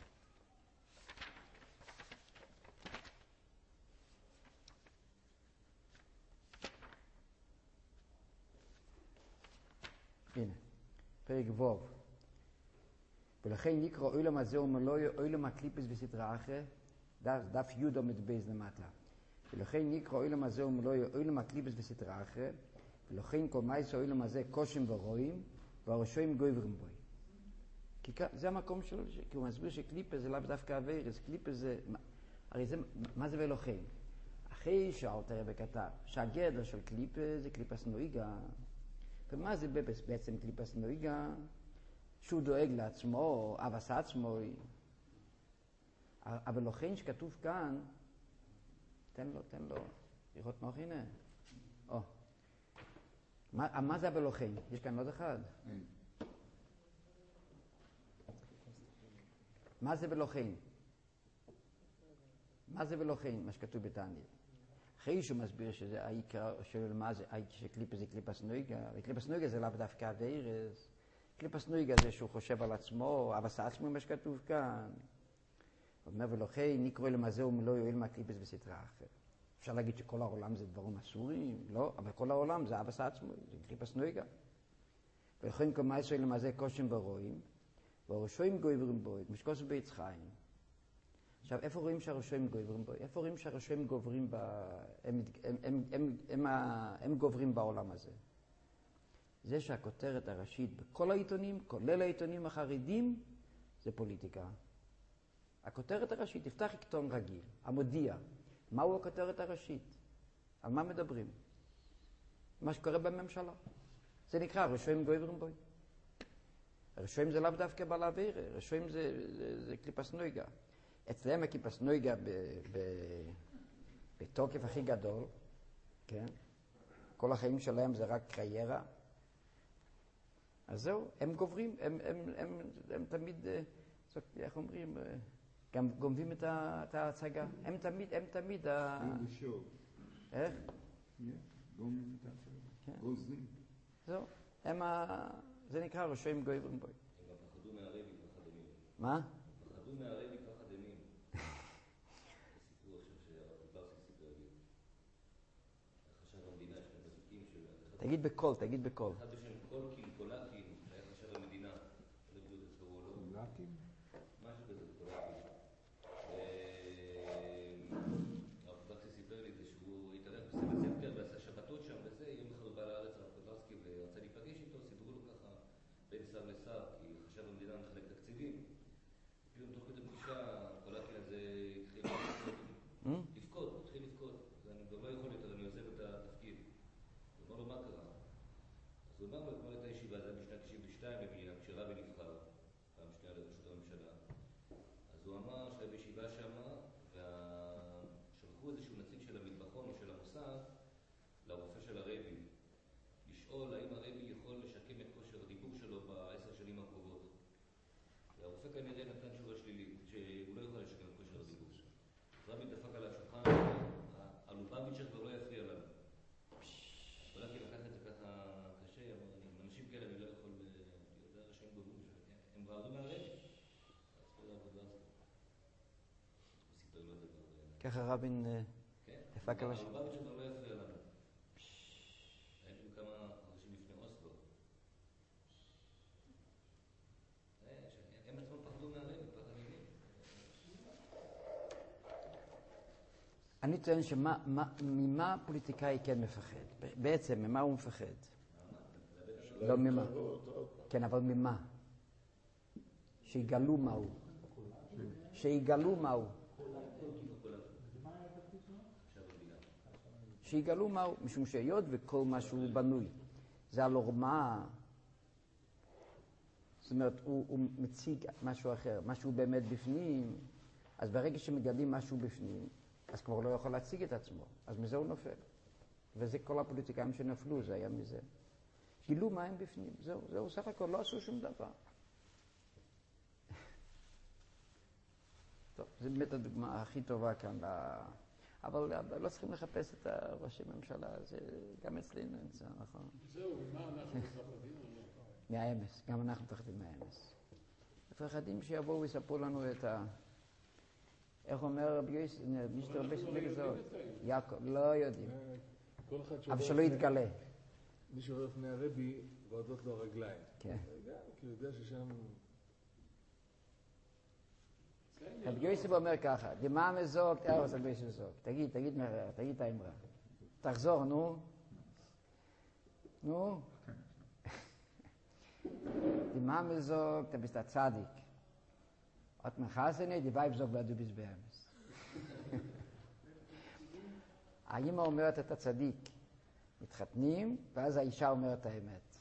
הנה, פרק ווב. ולכן נקרא אוילם הזה ומלואי אוילם הקליפס וסתרא אחרא, דף י' עמוד בייז למטה. ולכן נקרא אוילם הזה ומלואי אוילם הקליפס וסתרא אחרא, ולכן כל מעשה אוילם הזה קושם ורואים, והראשים גוברים בוי. כי זה המקום שלו, כי הוא מסביר שקליפה זה לאו דווקא עבירס, קליפה זה, הרי זה, מה זה ולכן? אחרי שהאלתר רבי כתב, שהגדר של קליפה זה קליפס נויגה, ומה זה בעצם קליפס נויגה? שהוא דואג לעצמו, אבס עצמו, אבל לכן שכתוב כאן, תן לו, תן לו, לראות נוח, הנה. או. מה, מה זה הבלוכן? יש כאן עוד אחד? מה זה בלוכן? מה זה בלוכן? מה שכתוב בתניא. אחרי שהוא מסביר שזה העיקר של מה זה, שקליפה זה קליפס נויגה, וקליפס נויגה זה לאו דווקא עבירס. קליפס נויגה זה שהוא חושב על עצמו, אבס עצמו מה שכתוב כאן. הוא אומר ולכן נקרא למזה ומלוא יועיל מהקליפס וסתרא אחרא. אפשר להגיד שכל העולם זה דברים אסורים? לא, אבל כל העולם זה אבס עצמו, זה קליפס נויגה. ולכן כל מעשה למזה קושם ורואים, והראשים גוברים בוי, משקוס בית חיים. עכשיו, איפה רואים שהראשים גוברים בוי? איפה רואים שהראשים גוברים ב... הם, הם, הם, הם, הם, הם גוברים בעולם הזה? זה שהכותרת הראשית בכל העיתונים, כולל העיתונים החרדים, זה פוליטיקה. הכותרת הראשית, תפתח עיתון רגיל, המודיע. מהו הכותרת הראשית? על מה מדברים? מה שקורה בממשלה. זה נקרא ראשים גוברים בוי. ראשים זה לאו דווקא בעל עבירה, ראשים זה, זה, זה קליפס נויגה. אצלם הקליפס נויגה ב, ב, בתוקף הכי גדול, כן? כל החיים שלהם זה רק קריירה. אז זהו, הם גוברים, הם, הם, הם, הם תמיד, איך אומרים, גם גונבים את ההצגה. הם תמיד, הם תמיד... איך? גונבים את ההצגה. גוזלים. זהו, הם ה... זה נקרא ראשים גוברים בוי. הם גם פחדו מהרבי ככה דמים. מה? פחדו מהרבי ככה דמים. הסיפור עכשיו שהרב ברסי סיפר לי. חשב המדינה, יש כאן פסוקים של... תגיד בקול, תגיד בקול. אחד בשם קול קלקולקין, היה חשב המדינה. לא בדיוק את קראו לו. קולקין? משהו כזה, קולקין. הרב ברסי סיפר לי זה שהוא התארח בסבב ספטר ועשה שבתות שם וזה, יום אחד הוא בא לארץ הרב ברסי ורצה להיפגש איתו, סידרו לו ככה בין שר לשר, כי חשב המדינה מחלק תקציבים. פתאום תוך כדי פגישה, קולקין הזה התחיל לבכות, התחיל לבכות. אני כבר לא יכול יותר, אני עוזב את התפקיד. הוא אמר לו, מה קרה? אז הוא אמר לו, אתמול הייתה ישיבה, זה היה בשנת תשעים ושתיים במדינה, כשרבי נבחר, פעם שנייה לראשות הממשלה. אז הוא אמר שהיה בישיבה שמה, ושלחו איזשהו נציג של המטבחון או של המוסד לרופא של הרבי, לשאול האם הרבי יכול לשקם את כושר כנראה נתן תשובה שלילית, שהוא לא יכול לשקם כושר הדיבור. רבין דפק על השולחן, הלובביץ' כבר לא יפריע לנו. הולכתי לקחת את זה ככה קשה, אבל עם אנשים כאלה אני לא יכול להיות רשאים גובים, הם רעדו מהרבי. אז כל העבודה הזאת. הוא סיפר לו את זה כבר. ככה רבין דפק על השולחן. הלובביץ' כבר לא יפריע לנו. היינו כמה חודשים לפני אוסלו. הם עצמם פחדו מהרבי, פחד מילים. אני טוען שמה, מה, ממה פוליטיקאי כן מפחד? בעצם, ממה הוא מפחד? לא ממה. כן, אבל ממה? שיגלו מהו. שיגלו מהו. שיגלו מהו, משום שהיות וכל מה שהוא בנוי, זה על עורמה, זאת אומרת, הוא, הוא מציג משהו אחר, משהו באמת בפנים, אז ברגע שמגלים משהו בפנים, אז כבר לא יכול להציג את עצמו, אז מזה הוא נופל. וזה כל הפוליטיקאים שנפלו, זה היה מזה. גילו מה הם בפנים, זהו, זהו, סך הכל לא עשו שום דבר. טוב, זו באמת הדוגמה הכי טובה כאן, אבל לא צריכים לחפש את ראשי ממשלה, זה גם אצלנו נמצא, נכון? זהו, ומה אנחנו מפחדים או לא? מהאמס, גם אנחנו מפחדים מהאמס. מפחדים שיבואו ויספרו לנו את ה... איך אומר רבי יוסף, מישהו רבי יוסף בגזרות? יעקב, לא יודעים. אבל שלא יתגלה. מי שעובר לפני הרבי, ועודות לו הרגליים. כן. כי הוא יודע ששם... רבי יוסף אומר ככה, דמם הזאת, ארץ רבי יוסף זאת. תגיד, תגיד מהר, תגיד את האמרה. תחזור, נו. נו. דמם הזאת, אתה בist צדיק. את מחסנה, די וייב זוג ואדו ביס באמס. האמא אומרת את הצדיק, מתחתנים, ואז האישה אומרת את האמת.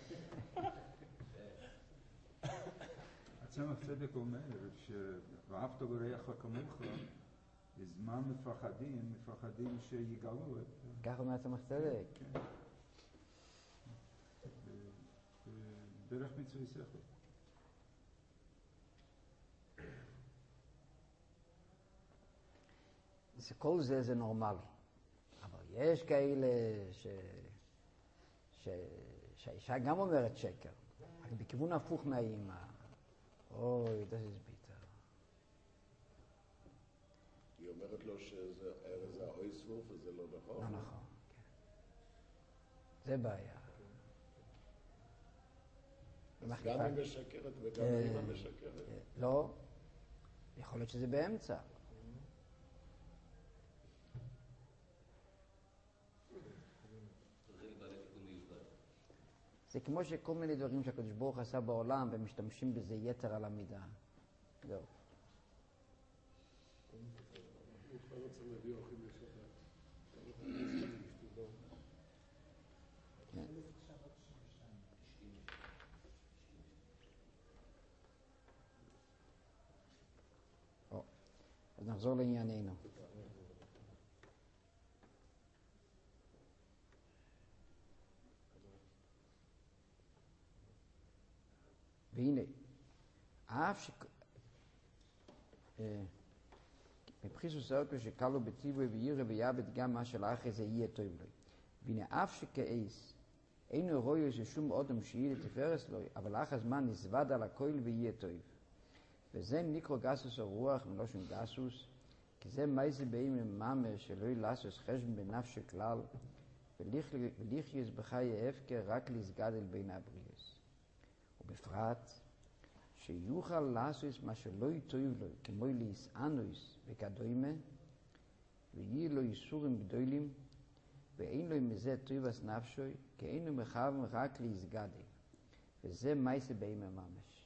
עצם הצדק אומר שוואהבת גורח כמוך, בזמן מפחדים, מפחדים שיגלו את... כך אומר עצם הצדק. דרך מצווי שכל. כל זה זה נורמלי. אבל יש כאלה ש... ש... שהאישה גם אומרת שקר, רק בכיוון הפוך מהאימא. אוי, das ist bitter. היא אומרת לו שזה האויסווף וזה לא נכון. לא נכון, כן. זה בעיה. אז גם היא משקרת וגם האימא משקרת. לא, יכול להיות שזה באמצע. זה כמו שכל מיני דברים שהקדוש ברוך עשה בעולם ומשתמשים בזה יתר על המידה. זהו. הוא כבר רוצה להביא אוכל לשבת. כן. או, אז נחזור לענייננו. והנה, אף ש... מבחיסוס ארקו שקלו בטיבוי וירא ויעבד גם מה שלאחרי זה יהיה טוב לו. והנה, אף שכעס, אינו רואה ששום אודם שיהיה לתפארס לו, אבל אך הזמן נזווד על הכל ויהיה טוב. וזה נקרא גסוס הרוח מלושן גסוס, כי זה מייזה באים ממאמר שלא ילעשוס חשבון בנפש כלל, וליחייס בחיי הפקר רק להסגדל בין הבריאס. ובפרט, שיוכל לעשות מה שלא יטוב לו, כמו להסענוס וכדומה, ויהיה לו איסורים גדולים, ואין לו מזה טובס נפשוי, כי אינו מכוון רק להסגדל. וזה מייסה באימא ממש.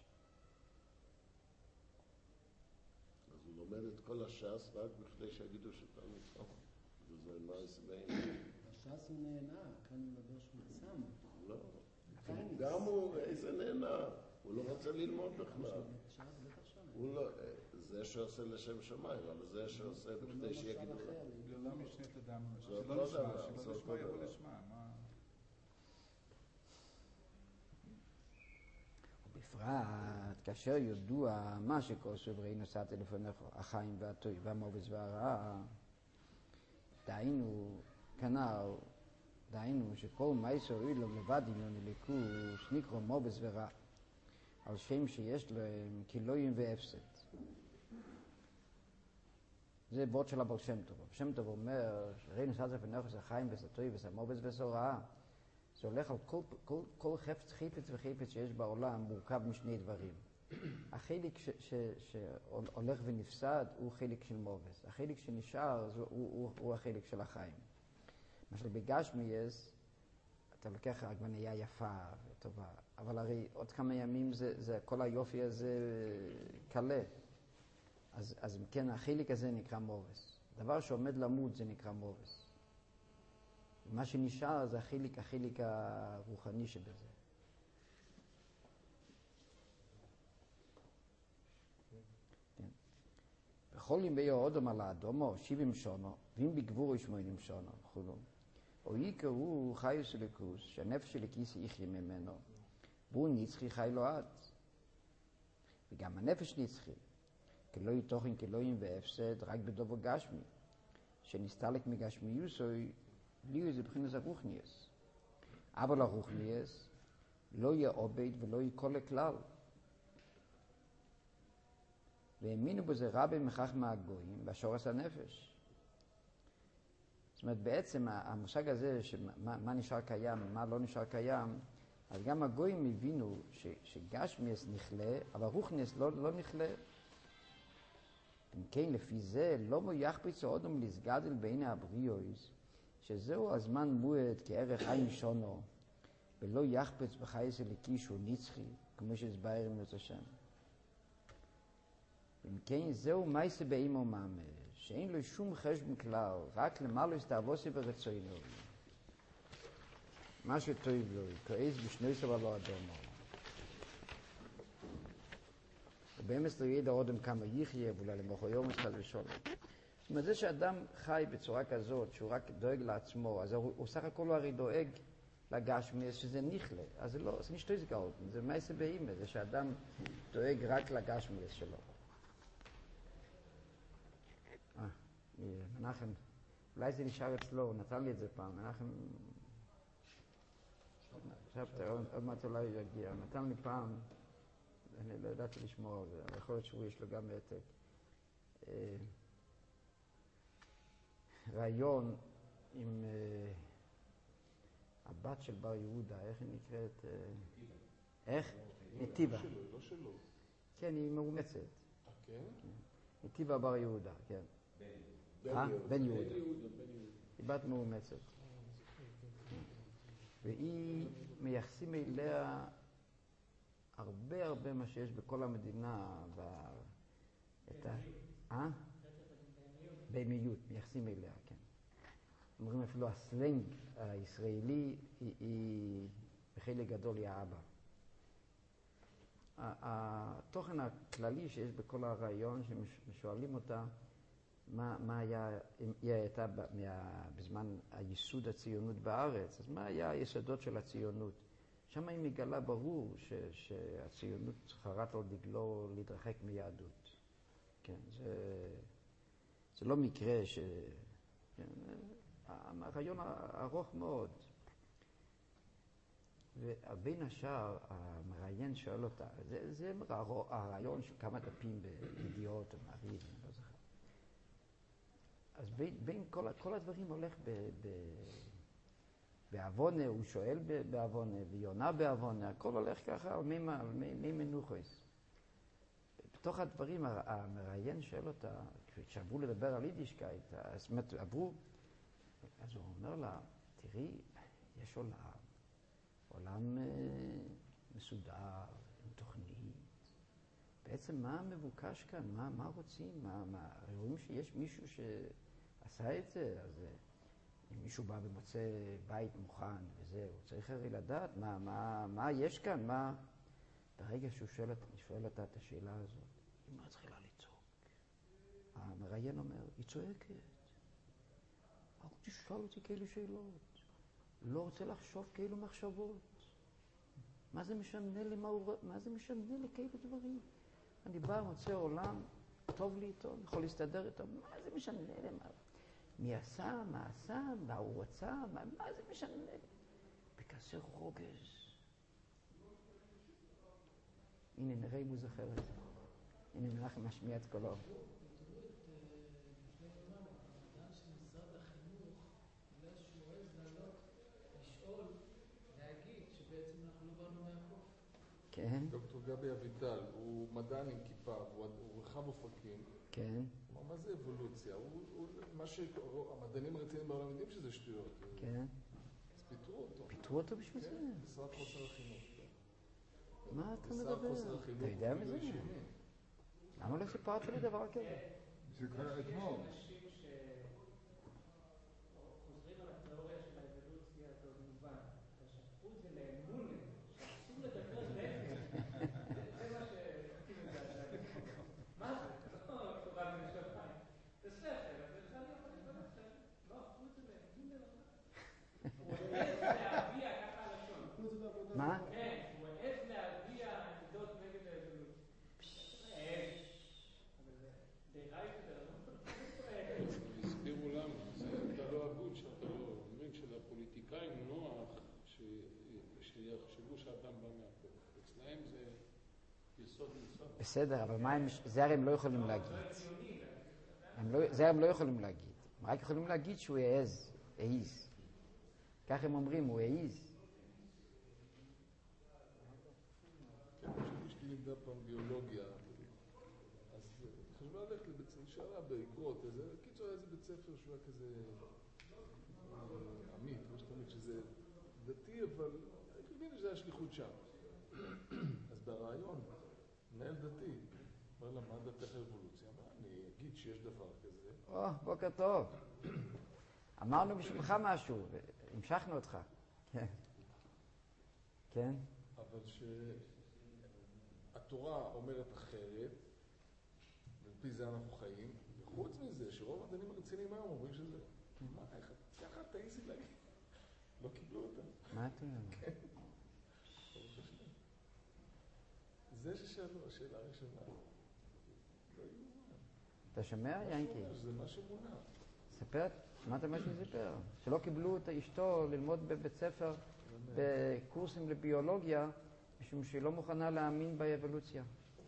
אז הוא לומד את כל הש"ס רק בכדי שיגידו שאתה מצחוק. וזה מייסה באימא. הש"ס הוא נהנה, כאן הוא מדבר שהוא צם. לא. גם הוא, איזה נהנה. הוא לא רוצה ללמוד בכלל. הוא לא, זה שעושה לשם שמיים, אבל זה שעושה בכדי שיגידו לו. לעולם משנת אדם, זה אותו דבר, זה שלא אותו לשמה יבוא דבר. לשמה. בפרט, כאשר ידוע מה שכוסו וראי נוסעתי לפניך, החיים והטוב והמובץ והרעה, דהיינו, כנ"ל, דהיינו שכל מייסו אילו לבד עניון הליכוש נקרא מובץ ורע, על שם שיש להם כילויים והפסד. זה וורד של הבר שם טוב. הבר שם טוב אומר שראי נוסעתי לפניך זה החיים והטוב והמובץ והרעה. זה הולך על כל, כל, כל חפץ, חפץ וחפץ שיש בעולם מורכב משני דברים. החלק ש, ש, שהולך ונפסד הוא חלק של מובץ. החלק שנשאר הוא, הוא, הוא החלק של החיים. למשל בגשמיאס, אתה לוקח עגבנייה יפה וטובה, אבל הרי עוד כמה ימים זה, זה, כל היופי הזה קלה. אז, אז כן, החלק הזה נקרא מובץ. דבר שעומד למות זה נקרא מובץ. מה שנשאר זה החלק, החלק הרוחני שבזה. כן. בכל ימי האודם על האדומו, שבעים שונו, ואם בגבורו שמונים שונו, וכולו. או איקר הוא חיוס אליקוס, שהנפש של הכיס יחיה ממנו, והוא נצחי חי לו עד. וגם הנפש נצחי, כלוי תוכן, כלויים והפסד, רק בדובו גשמי, שנסתלק מגשמיוסוי, לי זה בחינת הרוחניאס. אבל הרוחניאס לא יהיה עובד ולא יהיה כל הכלל. והאמינו בזה רבי מכך מהגויים והשורס הנפש. זאת אומרת, בעצם המושג הזה שמה מה נשאר קיים ומה לא נשאר קיים, אז גם הגויים הבינו ש, שגשמיאס נכלה, אבל רוחניאס לא, לא נכלה. אם כן, לפי זה לא מויחפיץ אודם לסגדל בין הבריאויס, שזהו הזמן מועד כערך עין שונו, ולא יחפץ בחייס אליקי שהוא נצחי, כמו שהסבר עם יוצא שם. אם כן, זהו מייסה באימו ממש, שאין לו שום חשבון כלל, רק למעלה הסתאבוסי ורצוינו. מה שטוב לו, כועס בשנויס אבל לא אדומו. ובאמס לא ידע אודם כמה יחיה, ואולי למחו יום אחד ושולם. זאת אומרת, זה שאדם חי בצורה כזאת, שהוא רק דואג לעצמו, אז הוא, הוא סך הכל הרי דואג לגשמיאס, שזה נכלה. אז זה לא, זה נשתוי סגרות, זה מייסה באימה, זה שאדם דואג רק לגשמיאס שלו. אה, מנחם, אולי זה נשאר אצלו, הוא נתן לי את זה פעם, מנחם... עכשיו, עוד מעט אולי יגיע, הוא נתן לי פעם, אני לא ידעתי לשמוע על זה, אבל יכול להיות שהוא יש לו גם העתק. רעיון עם uh, הבת של בר יהודה, איך היא נקראת? Uh, איך? נתיבה. לא שלו, לא שלו. כן, היא מאומצת. אה, כן? נתיבה בר יהודה, כן. בן יהודה. בן יהודה. יהודה. היא בת מאומצת. והיא מייחסים אליה הרבה הרבה מה שיש בכל המדינה. את ה... אה? בימיות, מייחסים אליה, כן. אומרים אפילו הסלנג הישראלי היא, היא בחלק גדול היא האבא. התוכן הכללי שיש בכל הרעיון ששואלים אותה מה, מה היה, היא הייתה בזמן הייסוד הציונות בארץ, אז מה היה היסודות של הציונות? שם היא מגלה ברור ש, שהציונות חרת על דגלו להתרחק מיהדות. כן, זה... זה לא מקרה ש... הרעיון ארוך מאוד. ובין השאר, המראיין שואל אותה, זה, זה הרעיון של כמה דפים בידיעות או מעריב, אני לא זוכר. אז בין, בין כל, כל הדברים הולך ב... ב בעוונה, הוא שואל בעוונה, ויונה בעוונה, הכל הולך ככה על מי, מי, מי מנוחס. בתוך הדברים המראיין שואל אותה, כשעברו לדבר על יידישקייט, אז עברו, אז הוא אומר לה, תראי, יש עולם, עולם מסודר, עם תוכנית. בעצם מה מבוקש כאן? מה, מה רוצים? מה, מה, רואים שיש מישהו שעשה את זה, אז אם מישהו בא ומוצא בית מוכן וזהו, צריך הרי לדעת מה, מה, מה יש כאן, מה... ברגע שהוא שואל, שואל אותה את השאלה הזאת, היא מתחילה לצעוק. המראיין אומר, היא צועקת. אל תשאל אותי כאלו שאלות. לא רוצה לחשוב כאלו מחשבות. מה זה משנה למה הוא, מה זה משנה לכאלה דברים? אני בא, מוצא עולם, טוב לי איתו, יכול להסתדר איתו, מה זה משנה למה? מי עשה, מה עשה, מה הוא רצה, מה, מה זה משנה? בכזה רוגז. הנה, נראה אם הוא זוכר את זה. הנה, מנחם משמיע את קולו. כן. דוקטור גבי אביטל, הוא מדען עם כיפה, הוא רחב אופקים. כן. הוא אומר, מה זה אבולוציה? הוא, הוא, מה שהמדענים הרציניים בעולם יודעים שזה שטויות. כן. אז פיתרו אותו. פיתרו אותו בשביל זה? כן, משרד חוסר החינוך. מה אתה מדבר? אתה יודע מזה? למה לא סיפרת לי דבר כזה? זה קרה אתמול. מה? כן, הוא העז להביע עמדות נגד האבולוציה. העז. אבל זה די רייט זה, הסבירו למה, זה אתה לא אבוד שאתה לא אומרים שלפוליטיקאים נוח שיחשבו שאדם בא מהפה. אצלהם זה יסוד יסוד. בסדר, אבל מה הם, זה הרי הם לא יכולים להגיד. הם לא, זה הם לא יכולים להגיד. הם רק יכולים להגיד שהוא העז, העיז. כך הם אומרים, הוא העיז. אשתי לימדה פעם ביולוגיה, אז חשבה ללכת לבית ספר, שאלה בעקרות, איזה, קיצור היה איזה בית ספר שהוא היה כזה עמית, לא שתמיד שזה דתי, אבל הייתי מבין שזה היה שליחות שם. אז ברעיון, מנהל דתי, אומר לה, מה דתך האבולוציה? אני אגיד שיש דבר כזה. או, בוקר טוב. אמרנו בשבילך משהו, המשכנו אותך. כן. כן? אבל ש... התורה אומרת אחרת, ולפי זה אנחנו חיים, וחוץ מזה, שרוב המדענים הרציניים היום אומרים שזה, מה, איך, ככה תעיזי להגיד? לא קיבלו אותם. מה אתה אומר? כן. זה ששאלו, השאלה הראשונה, לא יאומן. אתה שומע, ינקי? זה מה שמונע. ספר, מה אתה אומר שהוא סיפר? שלא קיבלו את אשתו ללמוד בבית ספר בקורסים לביולוגיה, משום שהיא לא מוכנה להאמין באבולוציה.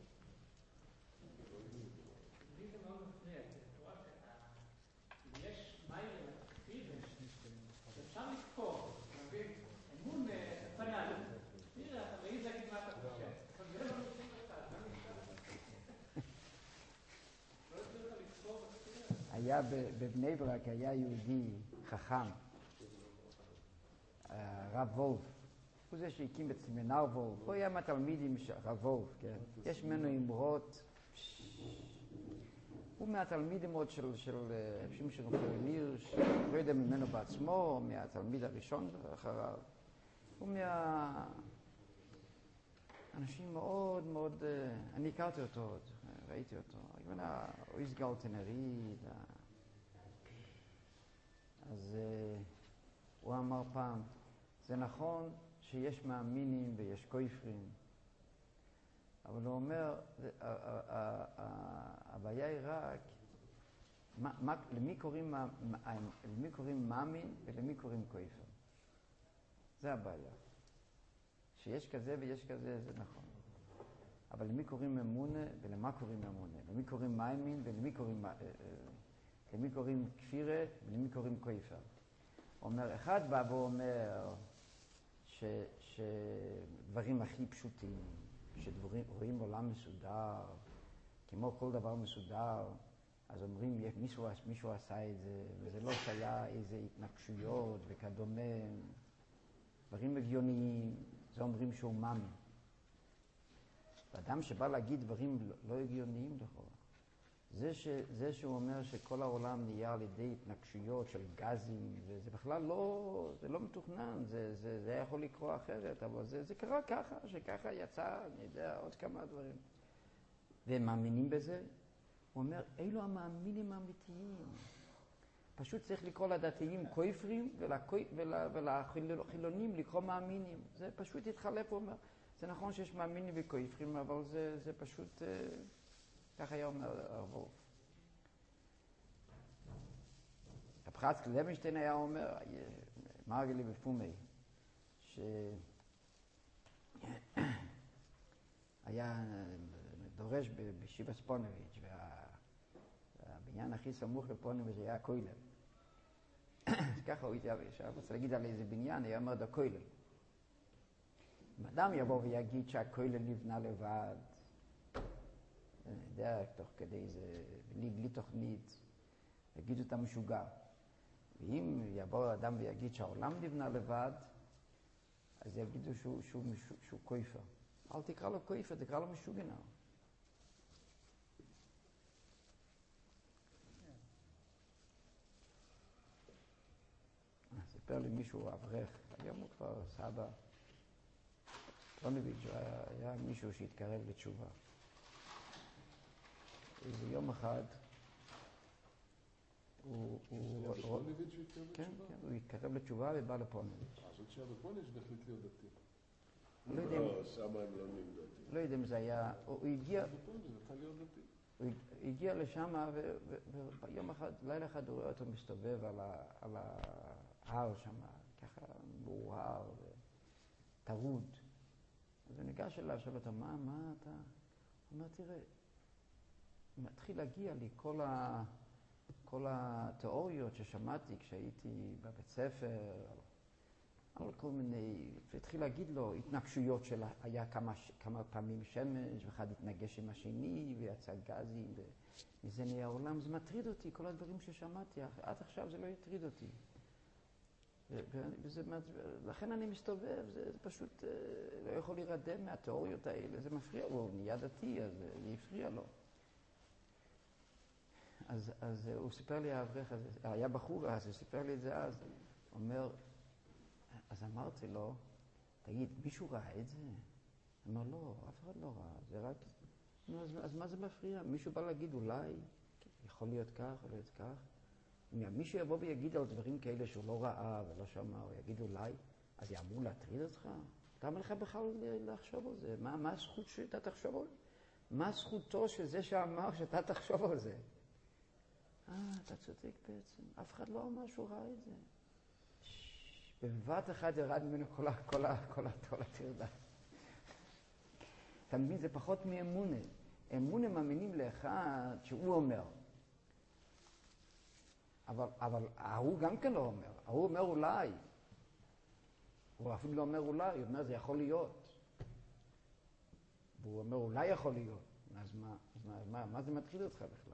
לי זה מאוד מפריע, זה תורה שאם יש מיילה לתפקיד, אפשר לזכור, מבין, אמון פנאלי. תראה, אתה מעיד להגיד מה אתה חושב. אבל זה לא מוצאים לך, אתה נשאר. לא צריך לזכור בתפקיד. היה בבני ברק, היה יהודי חכם, הרב וולף. הוא זה שהקים את סמינר וולף, הוא היה מהתלמידים של הרב וולף, כן? יש ממנו אמרות, הוא מהתלמידים עוד של, של שמשון אופיר הירש, לא יודע ממנו בעצמו, מהתלמיד הראשון אחריו. הוא מהאנשים מאוד מאוד, אני הכרתי אותו עוד, ראיתי אותו, הוא הסגל תנריד. אז הוא אמר פעם, זה נכון, שיש מאמינים ויש כופרים, אבל הוא אומר, הבעיה היא רק, למי קוראים, למי קוראים מאמין ולמי קוראים כופר. זה הבעיה. שיש כזה ויש כזה, זה נכון. אבל למי קוראים אמונה ולמה קוראים אמונה? למי קוראים מאמין ולמי קוראים, למי קוראים כפירה ולמי קוראים כופר? הוא אומר, אחד בא ואומר, ש, שדברים הכי פשוטים, שרואים עולם מסודר, כמו כל דבר מסודר, אז אומרים, מישהו, מישהו עשה את זה, וזה לא שהיה איזה התנגשויות וכדומה, דברים הגיוניים, זה אומרים שהוא מאמין. ואדם שבא להגיד דברים לא הגיוניים לכאורה, זה, ש, זה שהוא אומר שכל העולם נהיה על ידי התנגשויות של גזים, וזה בכלל לא, זה לא מתוכנן, זה, זה, זה יכול לקרוא אחרת, אבל זה, זה קרה ככה, שככה יצא, אני יודע, עוד כמה דברים. והם מאמינים בזה? הוא אומר, אילו המאמינים האמיתיים. פשוט צריך לקרוא לדתיים כופרים ולחילונים לקרוא מאמינים. זה פשוט התחלף, הוא אומר. זה נכון שיש מאמינים וכופרים, אבל זה, זה פשוט, כך היה אומר הרב וולף. הפחצקי לוינשטיין היה אומר, מרגלי ופומי, שהיה דורש בשיבה ספונוביץ', והבניין הכי סמוך לפונוביץ' היה הכולל. אז ככה הוא התייבש, עכשיו רוצה להגיד על איזה בניין, היה אומר הכולל. אם אדם יבוא ויגיד שהכולל נבנה לבד, דרך תוך כדי זה, בלי, בלי תוכנית, יגידו אותה משוגע. ואם יבוא אדם ויגיד שהעולם נבנה לבד, אז יגידו שהוא, שהוא, שהוא, שהוא כופר. אל תקרא לו כופר, תקרא לו משוגע. סיפר לי מישהו אברך, היום הוא כבר סבא, פונוביץ', היה, היה מישהו שהתקרב לתשובה. איזה יום אחד, הוא... הוא... פונוביץ' הוא התקרב כן, לתשובה? כן, הוא התקרב לתשובה ובא לפונוביץ'. אז עוד שהיה בפונוביץ' והחליט להיות דתי. לא, שם הם לא נהיים דתי. לא יודע אם זה היה... הוא הגיע... בפונוביץ' זה יכול להיות דתי. הוא הגיע לשם, וביום אחד, לילה אחד הוא רואה אותו מסתובב על ההר שם, ככה מאוהר וטרוד. אז הוא ניגש אליו, שואל אותו, מה, מה אתה? הוא אומר, תראה, מתחיל להגיע לי כל, ה, כל התיאוריות ששמעתי כשהייתי בבית ספר, על כל מיני, והתחיל להגיד לו התנגשויות של, היה כמה, כמה פעמים שמש, ואחד התנגש עם השני, ויצא גזים, ומזה נהיה העולם. זה מטריד אותי, כל הדברים ששמעתי, עד עכשיו זה לא יטריד אותי. וזה, לכן אני מסתובב, זה, זה פשוט לא יכול להירדם מהתיאוריות האלה, זה מפריע לו, הוא נהיה דתי, אז זה יפריע לו. אז, אז הוא סיפר לי, האברך הזה, היה בחור אז, הוא סיפר לי את זה אז, אומר, אז אמרתי לו, תגיד, מישהו ראה את זה? הוא אמר, לא, אף אחד לא ראה, זה רק... אז, אז מה זה מפריע? מישהו בא להגיד, אולי, יכול להיות כך, יכול להיות כך. אם מישהו יבוא ויגיד על דברים כאלה שהוא לא ראה ולא שמע, או יגיד אולי, אז יאמרו להטריד אותך? למה לך בכלל לחשוב על זה? מה, מה הזכות שאתה תחשוב על זה? מה זכותו של זה שאמר שאתה תחשוב על זה? אה, אתה צודק בעצם. אף אחד לא אמר שהוא ראה את זה. בבת אחד ירד ממנו כל, כל, כל, כל הטרדה. אתה מבין, זה פחות מאמונה. אמונה מאמינים לאחד שהוא אומר. אבל, אבל ההוא גם כן לא אומר. ההוא אומר אולי. הוא אפילו לא אומר אולי, הוא אומר זה יכול להיות. והוא אומר אולי יכול להיות. אז מה, אז מה, מה, מה זה מתחיל אותך בכלל?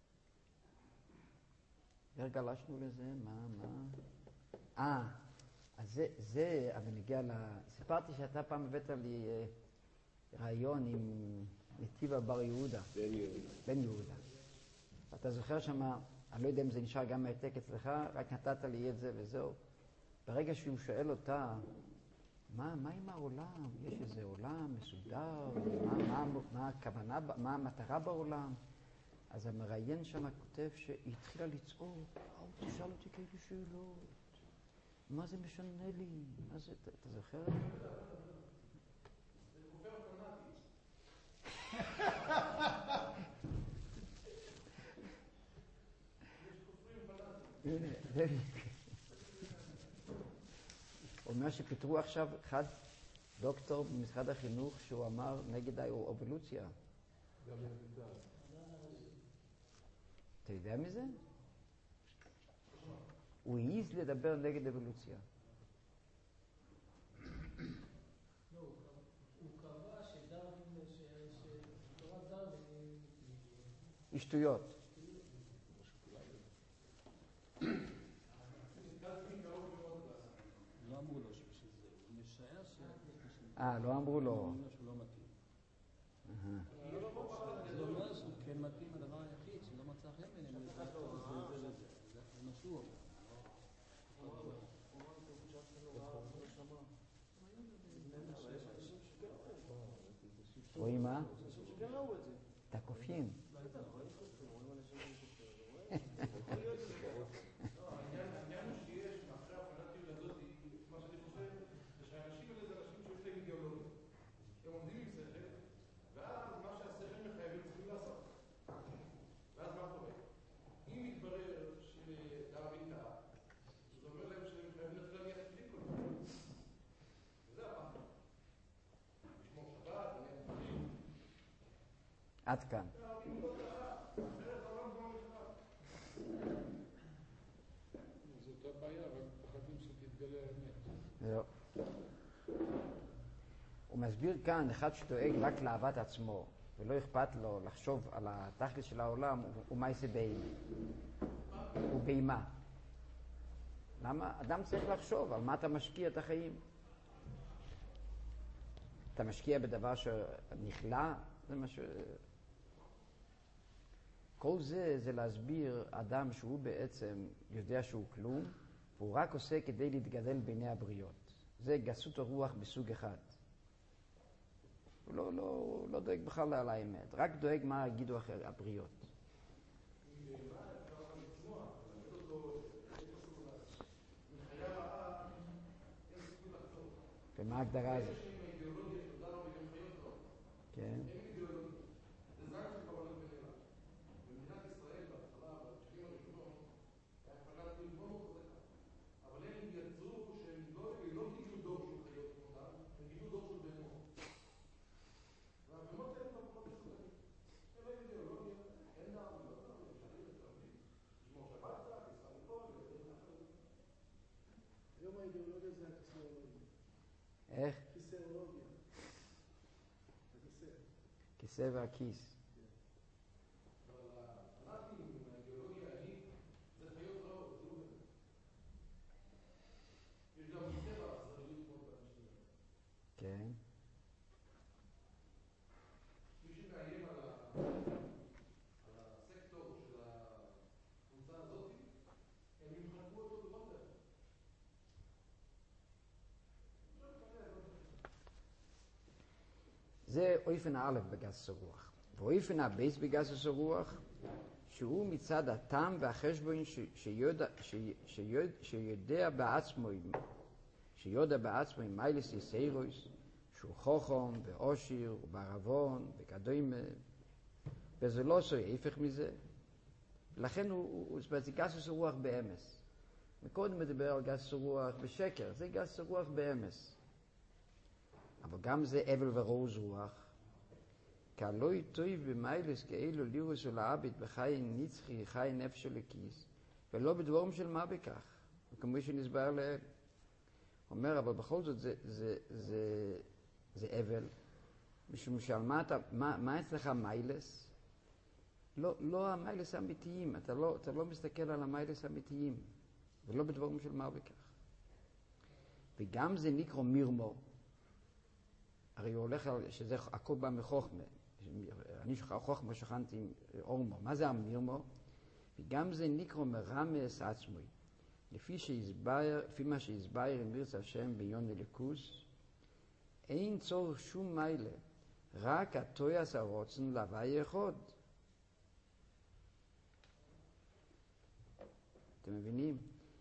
גלשנו לזה, מה, מה? אה, אז זה, זה, אבל נגיע ל... סיפרתי שאתה פעם הבאת לי אה, רעיון עם נתיבה בר יהודה. בן יהודה. בן יהודה. אתה זוכר שמה, אני לא יודע אם זה נשאר גם מהעתק אצלך, רק נתת לי את זה וזהו. ברגע שהוא שואל אותה, מה, מה עם העולם? יש איזה עולם מסודר? מה, מה, מה הכוונה, מה המטרה בעולם? אז המראיין שם כותב שהיא התחילה לצעוק, אל תשאל אותי כאלה שאלות. מה זה משנה לי? מה זה, אתה, אתה זוכר? זה כופר אוטומטית. יש כופרים פנאטיים. הנה, זה... הוא אומר שפיתרו עכשיו אחד דוקטור במשרד החינוך שהוא אמר נגד האבולוציה. גם ידידה. אתה יודע מזה? הוא העז לדבר נגד אבולוציה. לא, הוא קבע שדרווין, שתורת דרווין היא שטויות. לא אמרו לו שבשביל זה, הוא משער ש... אה, לא אמרו לו. הוא אומר שהוא לא מתאים. זה אומר שהוא כן מתאים, הדבר היחיד שלא מצא חן בעיניהם, זה זה וזה. זה מה שהוא אומר. רואים מה? את הקופים. עד כאן. זאת הבעיה, רק פחדים שתתגלה האמת. לא. הוא מסביר כאן, אחד שדואג רק לאהבת עצמו, ולא אכפת לו לחשוב על התכלית של העולם, הוא מעשה בהמה. הוא בהמה. למה? אדם צריך לחשוב על מה אתה משקיע את החיים. אתה משקיע בדבר שנכלה, זה מה ש... כל זה זה להסביר אדם שהוא בעצם יודע שהוא כלום, והוא רק עושה כדי להתגדל בעיני הבריות. זה גסות הרוח בסוג אחד. הוא לא, לא, לא דואג בכלל על האמת, רק דואג מה יגידו אחרי הבריות. ומה ההגדרה הזאת? כן. איך? כיסאולוגיה. כיסא והכיס. אבל אנחנו עם האידיאולוגיה ההיא, זה חיות רעות, תראו את זה. יש גם מטבע אכזריות כמו באנשים. כן. מי שמאיים על הסקטור של הקבוצה הזאת, הם ימחקו אותו בכל דרך. זה אופן א' בגסות הרוח. ואופן הבייס בגסות הרוח, שהוא מצד הטעם והחשבון ש, שיודע, ש, שיודע, שיודע בעצמו, שיודע בעצמו עם מיילס יסיירוס, שהוא חוכם ואושיר וברבון וקדומה, וזה לא עושה ההפך מזה. לכן הוא, הוא, הוא גסות הרוח באמס. מקודם מדבר על גסות הרוח בשקר, זה גסות הרוח באמס. אבל גם זה אבל ורוז רוח. כלוי טוב במיילס כאלו לירוס ולעבד בחי נצחי, חי נפש לכיס, ולא בדבורם של מה בכך. וכמו שנסבר לאל. אומר, אבל בכל זאת זה, זה, זה, זה אבל. משום שעל מה אתה, מה, מה אצלך מיילס? לא, לא המיילס האמיתיים. אתה לא, אתה לא מסתכל על המיילס האמיתיים. ולא בדבורם של מה בכך. וגם זה נקרא מירמור. הרי הוא הולך על שזה הכל בא מחוכמה. אני חוכמה שכנתי עם אורמו. מה זה המירמו? וגם זה נקרא מרמס עצמוי. לפי שהסבר, לפי מה שהסבר עם ברצ השם ביון אליקוס, אין צורך שום מיילה, רק הטויס הרוצן להווי אחד. אתם מבינים?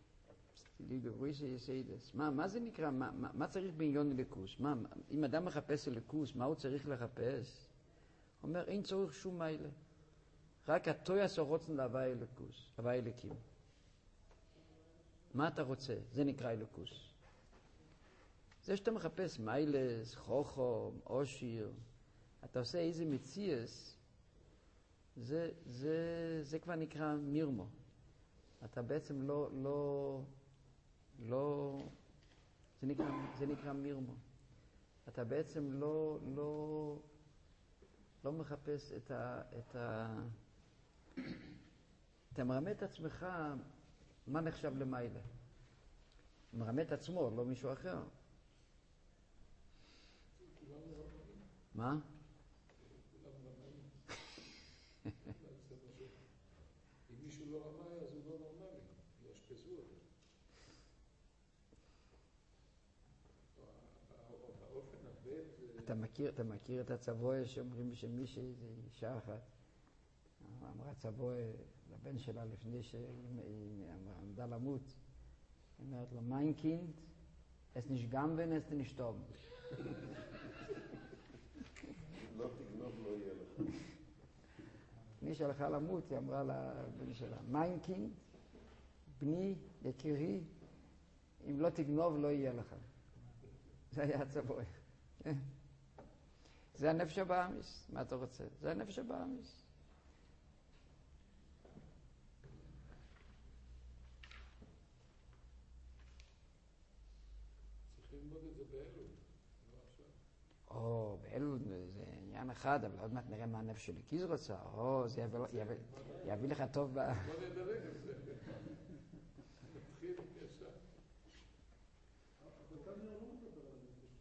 מה, מה זה נקרא? מה, מה, מה צריך בעניין אליקוס? מה, אם אדם מחפש אליקוס, מה הוא צריך לחפש? הוא אומר, אין צורך שום מיילה. רק הטויס הרוצן להווי אליקוס, להווי אליקים. מה אתה רוצה? זה נקרא אליקוס. זה שאתה מחפש מיילס, חוכם, אושיר, אתה עושה איזה מציאס, זה, זה, זה כבר נקרא מירמו. אתה בעצם לא, לא, לא, זה נקרא, זה נקרא מירמו. אתה בעצם לא, לא, לא מחפש את ה, את ה, אתה מרמה את עצמך, מה נחשב למיילה? מרמה את עצמו, לא מישהו אחר. מה? אם מישהו לא רמאי, אז הוא לא נורמלי. יאשפזו אותו. באופן הבית... אתה מכיר, אתה מכיר את הצבוע שאומרים שמישהי זה אישה אחת. אמרה צבוע לבן שלה לפני שהיא עמדה למות. היא אומרת לו, מיין קינד, es nicht gamben, es nicht sterben. לא תגנוב, לא יהיה לך. לפני שהלכה למות, היא אמרה לבן שלה, מיין קינד, בני, יקירי, אם לא תגנוב, לא יהיה לך. זה היה הצבוע. זה הנפש הבאמיס. מה אתה רוצה? זה הנפש הבאמיס. צריך ללמוד את זה באלול, לא עכשיו. או, באלול זה עניין אחד, אבל עוד מעט נראה מה הנפש של קיז רוצה. או, זה יביא, יביא, יביא לך טוב ב... בוא נדלג את זה. נתחיל ישר. אבל כאן לא מדבר על הנפש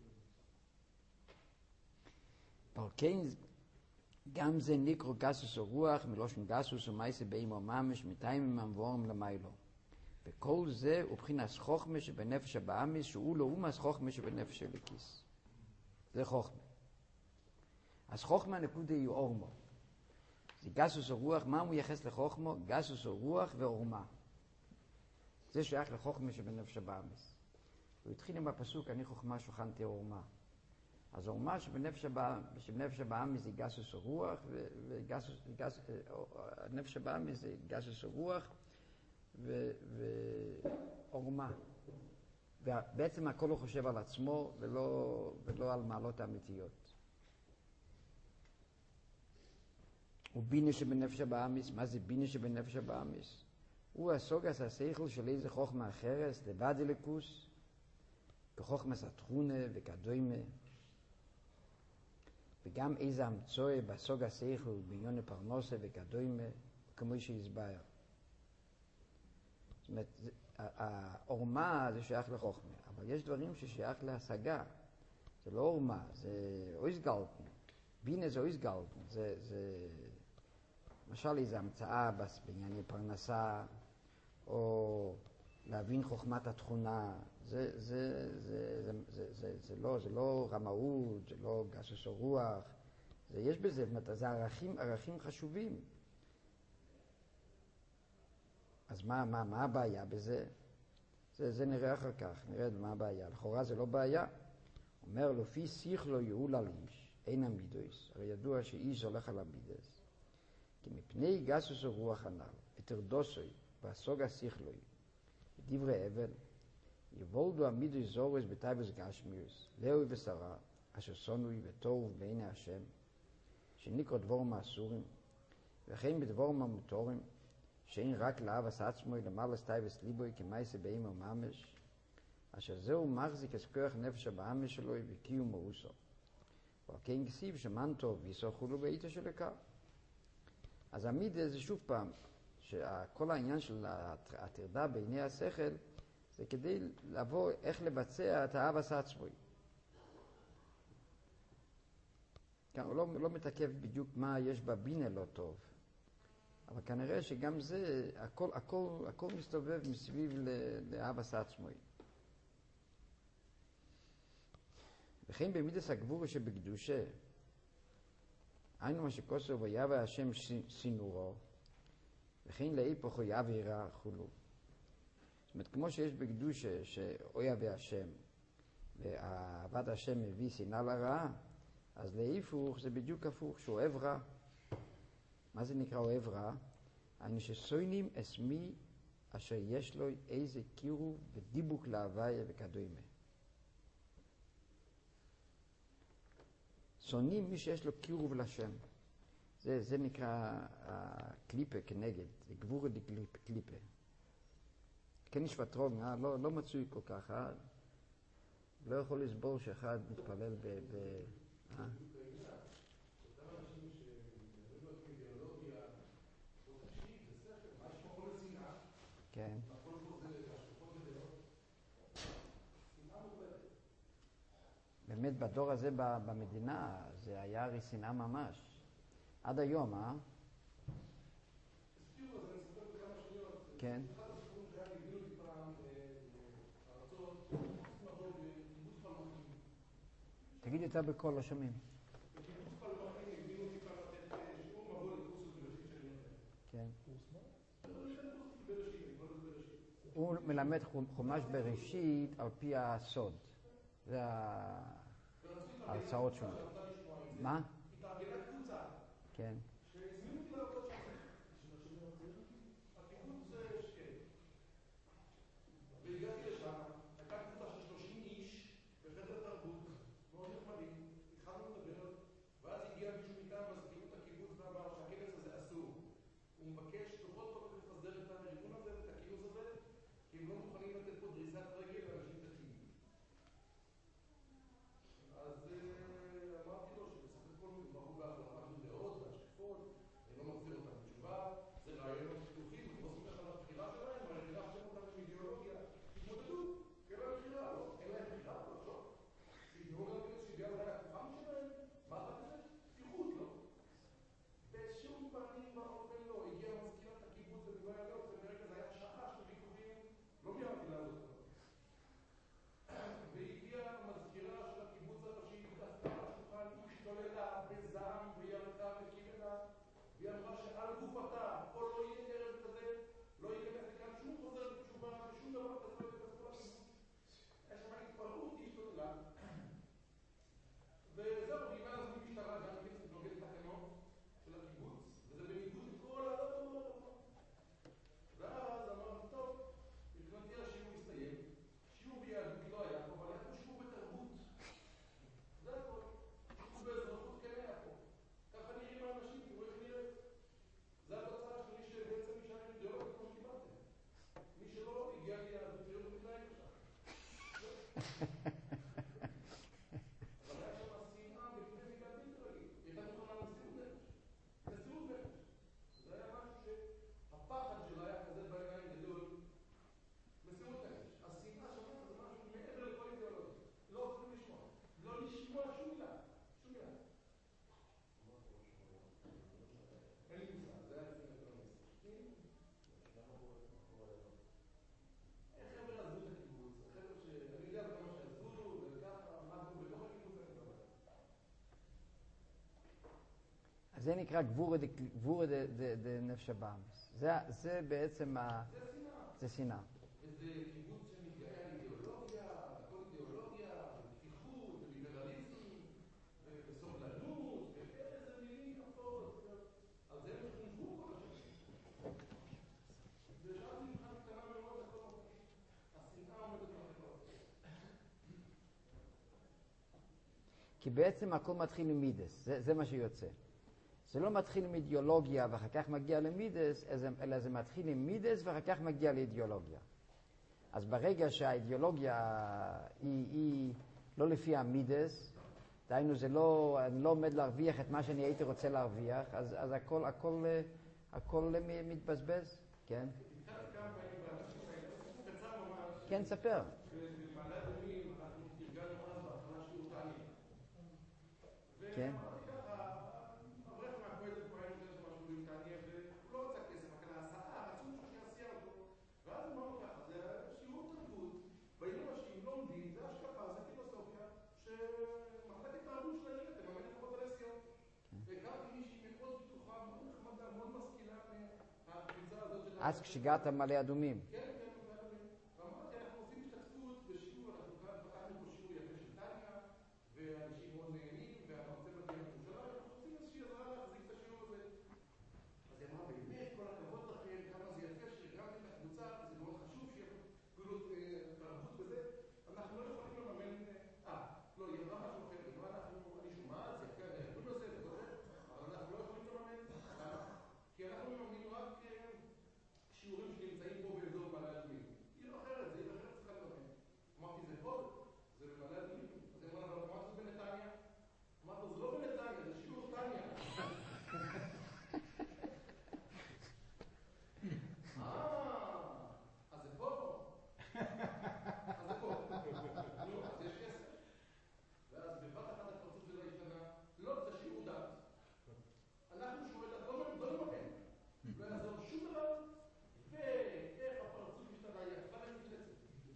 שלו. כן, גם זה נקרא גסוס או רוח, מלושן גסוס ומייסה באימו ממש, מתיים ממבורם למיילו. וכל זה הוא בחינת חוכמה שבנפש הבאמיס, שהוא לא אומס חוכמה שבנפש של הקיס. זה חוכמה. אז חוכמה הנקודה היא אורמו. זה גסוס או רוח, מה הוא מייחס לחוכמה? גסוס או רוח ואורמה. זה שייך לחוכמה שבנפש הבאמיס. הוא התחיל עם הפסוק, אני חוכמה שוכנתי אורמה. אז אורמה שבנפש הבאמיס זה גסוס או רוח, ונפש הבאמיס זה גסוס או רוח ואורמה. ובעצם הכל הוא חושב על עצמו ולא, ולא על מעלות האמיתיות. ובינה שבנפש הבאמיס, מה זה בינה שבנפש הבאמיס? הוא הסוגס השכל של איזה חוכמה אחרת, לבד אליקוס, כחוכמס התכונה וכדומה. וגם איזה המצוי בסוג השכל בעניון פרנסה וכדומה, כמו שהסבר. זאת אומרת, האורמה זה שייך לחוכמה, אבל יש דברים ששייך להשגה. זה לא אורמה, זה אויסגלטן. בינה זה אויסגלטן. זה, זה, למשל איזו המצאה בענייני פרנסה, או להבין חוכמת התכונה. זה, זה, זה, זה, זה, זה, זה, לא, זה לא רמאות, זה לא גסוס או רוח. זה, יש בזה, זה ערכים, ערכים חשובים. אז מה, מה, מה הבעיה בזה? זה, זה נראה אחר כך, נראה מה הבעיה. לכאורה זה לא בעיה. אומר, לפי שכלו יעול על איש, אין המידוס. הרי ידוע שאיש הולך על המידוס. כי מפני גסוס או רוח הנ"ל, ותרדוסוי, והסוג השכלוי, ודברי אבל, יבולדו המידוס זורס בטייבס גשמיוס, לאוי ושרה, אשר שונוי וטוב בעיני השם, שנקרא דבורם האסורים, וכן בדבורם המותורים, שאין רק לאבס עצמוי למעלה סטייבס ליבוי כמייסה באימו ממש, אשר זהו מחזיק את כוח נפש הבאמש שלו וקיום מאוסו. ועל כן כסיב שמן טוב ויסו חולו בעיתו של עיקר. אז המידה זה שוב פעם, שכל העניין של התרדה בעיני השכל, זה כדי לבוא איך לבצע את האבס עצמוי. כאן הוא לא, לא מתעכב בדיוק מה יש בבינה לא טוב. אבל כנראה שגם זה, הכל, הכל, הכל מסתובב מסביב לאבס עצמוי. וכן במידס הגבורה שבקדושה, היינו מה שכוסו ויבא השם סינורו, וכן להיפוך ויבא ירא חולו. זאת אומרת, כמו שיש בקדושה שאויבא השם, ואהבת השם מביא שנאה לרעה, אז להיפוך זה בדיוק הפוך, שהוא אוהב רע. מה זה נקרא אוהב רע? היינו שסוינים אסמי אשר יש לו איזה קירוב ודיבוק להוויה וכדומה. שונאים מי שיש לו קירוב לשם. זה, זה נקרא הקליפה כנגד, זה גבורה די קליפה. כן יש פטרוג, אה? לא, לא מצוי כל כך, אה? לא יכול לסבור שאחד מתפלל ב... ב אה? כן. באמת בדור הזה במדינה זה היה הרי שנאה ממש. עד היום, אה? כן. תגיד יותר בקול, לא שומעים. כן. הוא מלמד חומש בראשית על פי הסוד. זה ההרצאות שלנו. מה? כן. והגעתי לשם, הייתה קבוצה של שלושים איש בחדר תרבות, מאוד נחמדים, התחלנו לדבר, זה נקרא גבורה דנפש הבאמס. זה בעצם ה... זה שנאה. איזה קיבוץ שמתגאה על אידיאולוגיה, הכל אידיאולוגיה, ופתיחות, וליברליזם, וסובלנות, ואיזה מילים יפות. על זה הם חונכו כל השנים. זה שאלתי מבחן קטנה מאוד, הכל השנאה עומדת בחברה. כי בעצם הכל מתחיל עם מידס, זה, זה מה שיוצא. זה לא מתחיל עם אידיאולוגיה ואחר כך מגיע למידס, אלא זה מתחיל עם מידס ואחר כך מגיע לאידיאולוגיה. אז ברגע שהאידיאולוגיה היא, היא לא לפי המידס, דהיינו זה לא, אני לא עומד להרוויח את מה שאני הייתי רוצה להרוויח, אז, אז הכל, הכל, הכל מתבזבז, כן? כן, ספר. כן. אז כשהגעת מלא אדומים. כן, כן, מלא אדומים. ואמרתי, אנחנו עושים השתתפות בשיעור, אנחנו פתחנו פה שיעור יפה של טניה, ואנשים מאוד נהנים, והמרצה מגיע לממשלה, אנחנו עושים איזושהי עזרה להחזיק את השיעור הזה. אז היא אמרה, באמת, כל הכבוד לכם, כמה זה יפה שהגעתם את הקבוצה, זה מאוד חשוב שיהיה פעילות תרבות וזה. אנחנו לא יכולים לממן... אה, לא, היא אמרה משהו אחר, היא אמרה, אנחנו, אני שומעת, זה יפה, הארגון הזה וזה, אבל אנחנו לא יכולים לממן. כי אנחנו מממנים רק שיעורים שנמצאים פה באזור מעלה אדומים. עיר אחרת, זה עיר אחרת צריכה לממן. אמרתי, זה פה, זה במעלה אדומים. אז היא אמרה, אבל אמרת זה בנתניה? אמרת, זה לא בנתניה, זה שיעור טניה. אה, אז זה פה. אז זה פה. נו, אז יש כסף. ואז בבת אחת הפרצוף שלה השתנה, לא, זה שיעור דת. אנחנו שיעורי דת, לא לממן. לא יעזור שום דבר. ואיך הפרצוף השתנה, יפה למפלצת.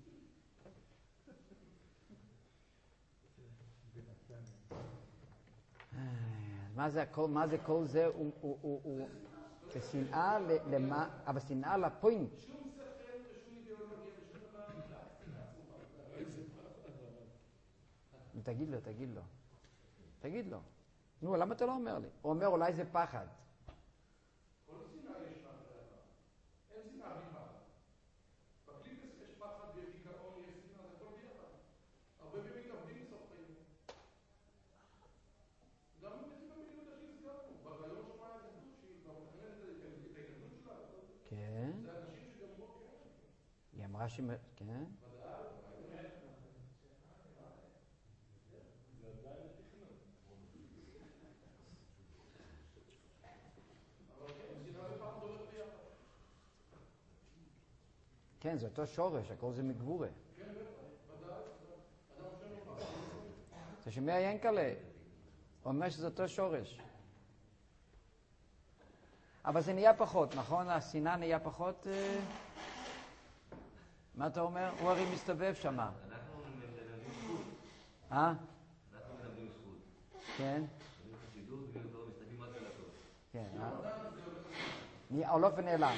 מה זה הכל, מה זה כל זה? זה שנאה למה, אבל שנאה לפוינט. שום שכל ושום אידיאולוגיה ושום דבר. תגיד לו, תגיד לו. תגיד לו. נו, למה אתה לא אומר לי? הוא אומר, אולי זה פחד. כל שנאה יש פחד. אין שנאה בלי פחד. בקליפס יש פחד ויש דיכאון, יש שנאה, זה הכל ביחד. הרבה פעמים מתאבדים בסוף חיים. גם מתים במילים אנשים הזכרנו. והיום שמע את הגדול שהיא כבר מתכננת את ההתנגדות שלה. כן. זה אנשים שגמרו, כן. היא אמרה ש... כן. כן, זה אותו שורש, הכל זה מגבורה. אתה שומע ינקלה? הוא אומר שזה אותו שורש. אבל זה נהיה פחות, נכון? השנאה נהיה פחות... מה אתה אומר? הוא הרי מסתובב שם. אנחנו מלמדים זכות. אה? אנחנו מלמדים זכות. כן. מלמדים חסידות, ומלמדים מסתכלים רק על הטוב. כן, אה? על אופן נעלם.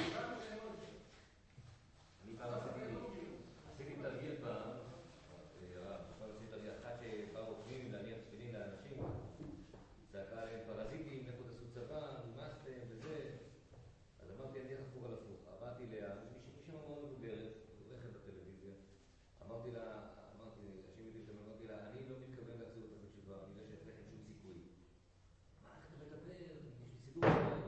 אני פעם עשיתי תרגיל פעם, פעם עשיתי תרגיל אחת שבא רוכבים להניח תפילין לאנשים, צעקה עליהם פרזיטים, לכו תעשו צבא, נמאסתם וזה. אז אמרתי, אני איך הפוך על הפוך. באתי לה, מישהי מאוד מבוגרת, רכב בטלוויזיה, אמרתי לה, אמרתי, השם יודעים שם, אמרתי לה, אני לא מתכוון להחזיר אותך בתשובה, אני יודע שיש לכם שום סיכוי. מה, איך אתה מדבר? יש לי סידור שלהם,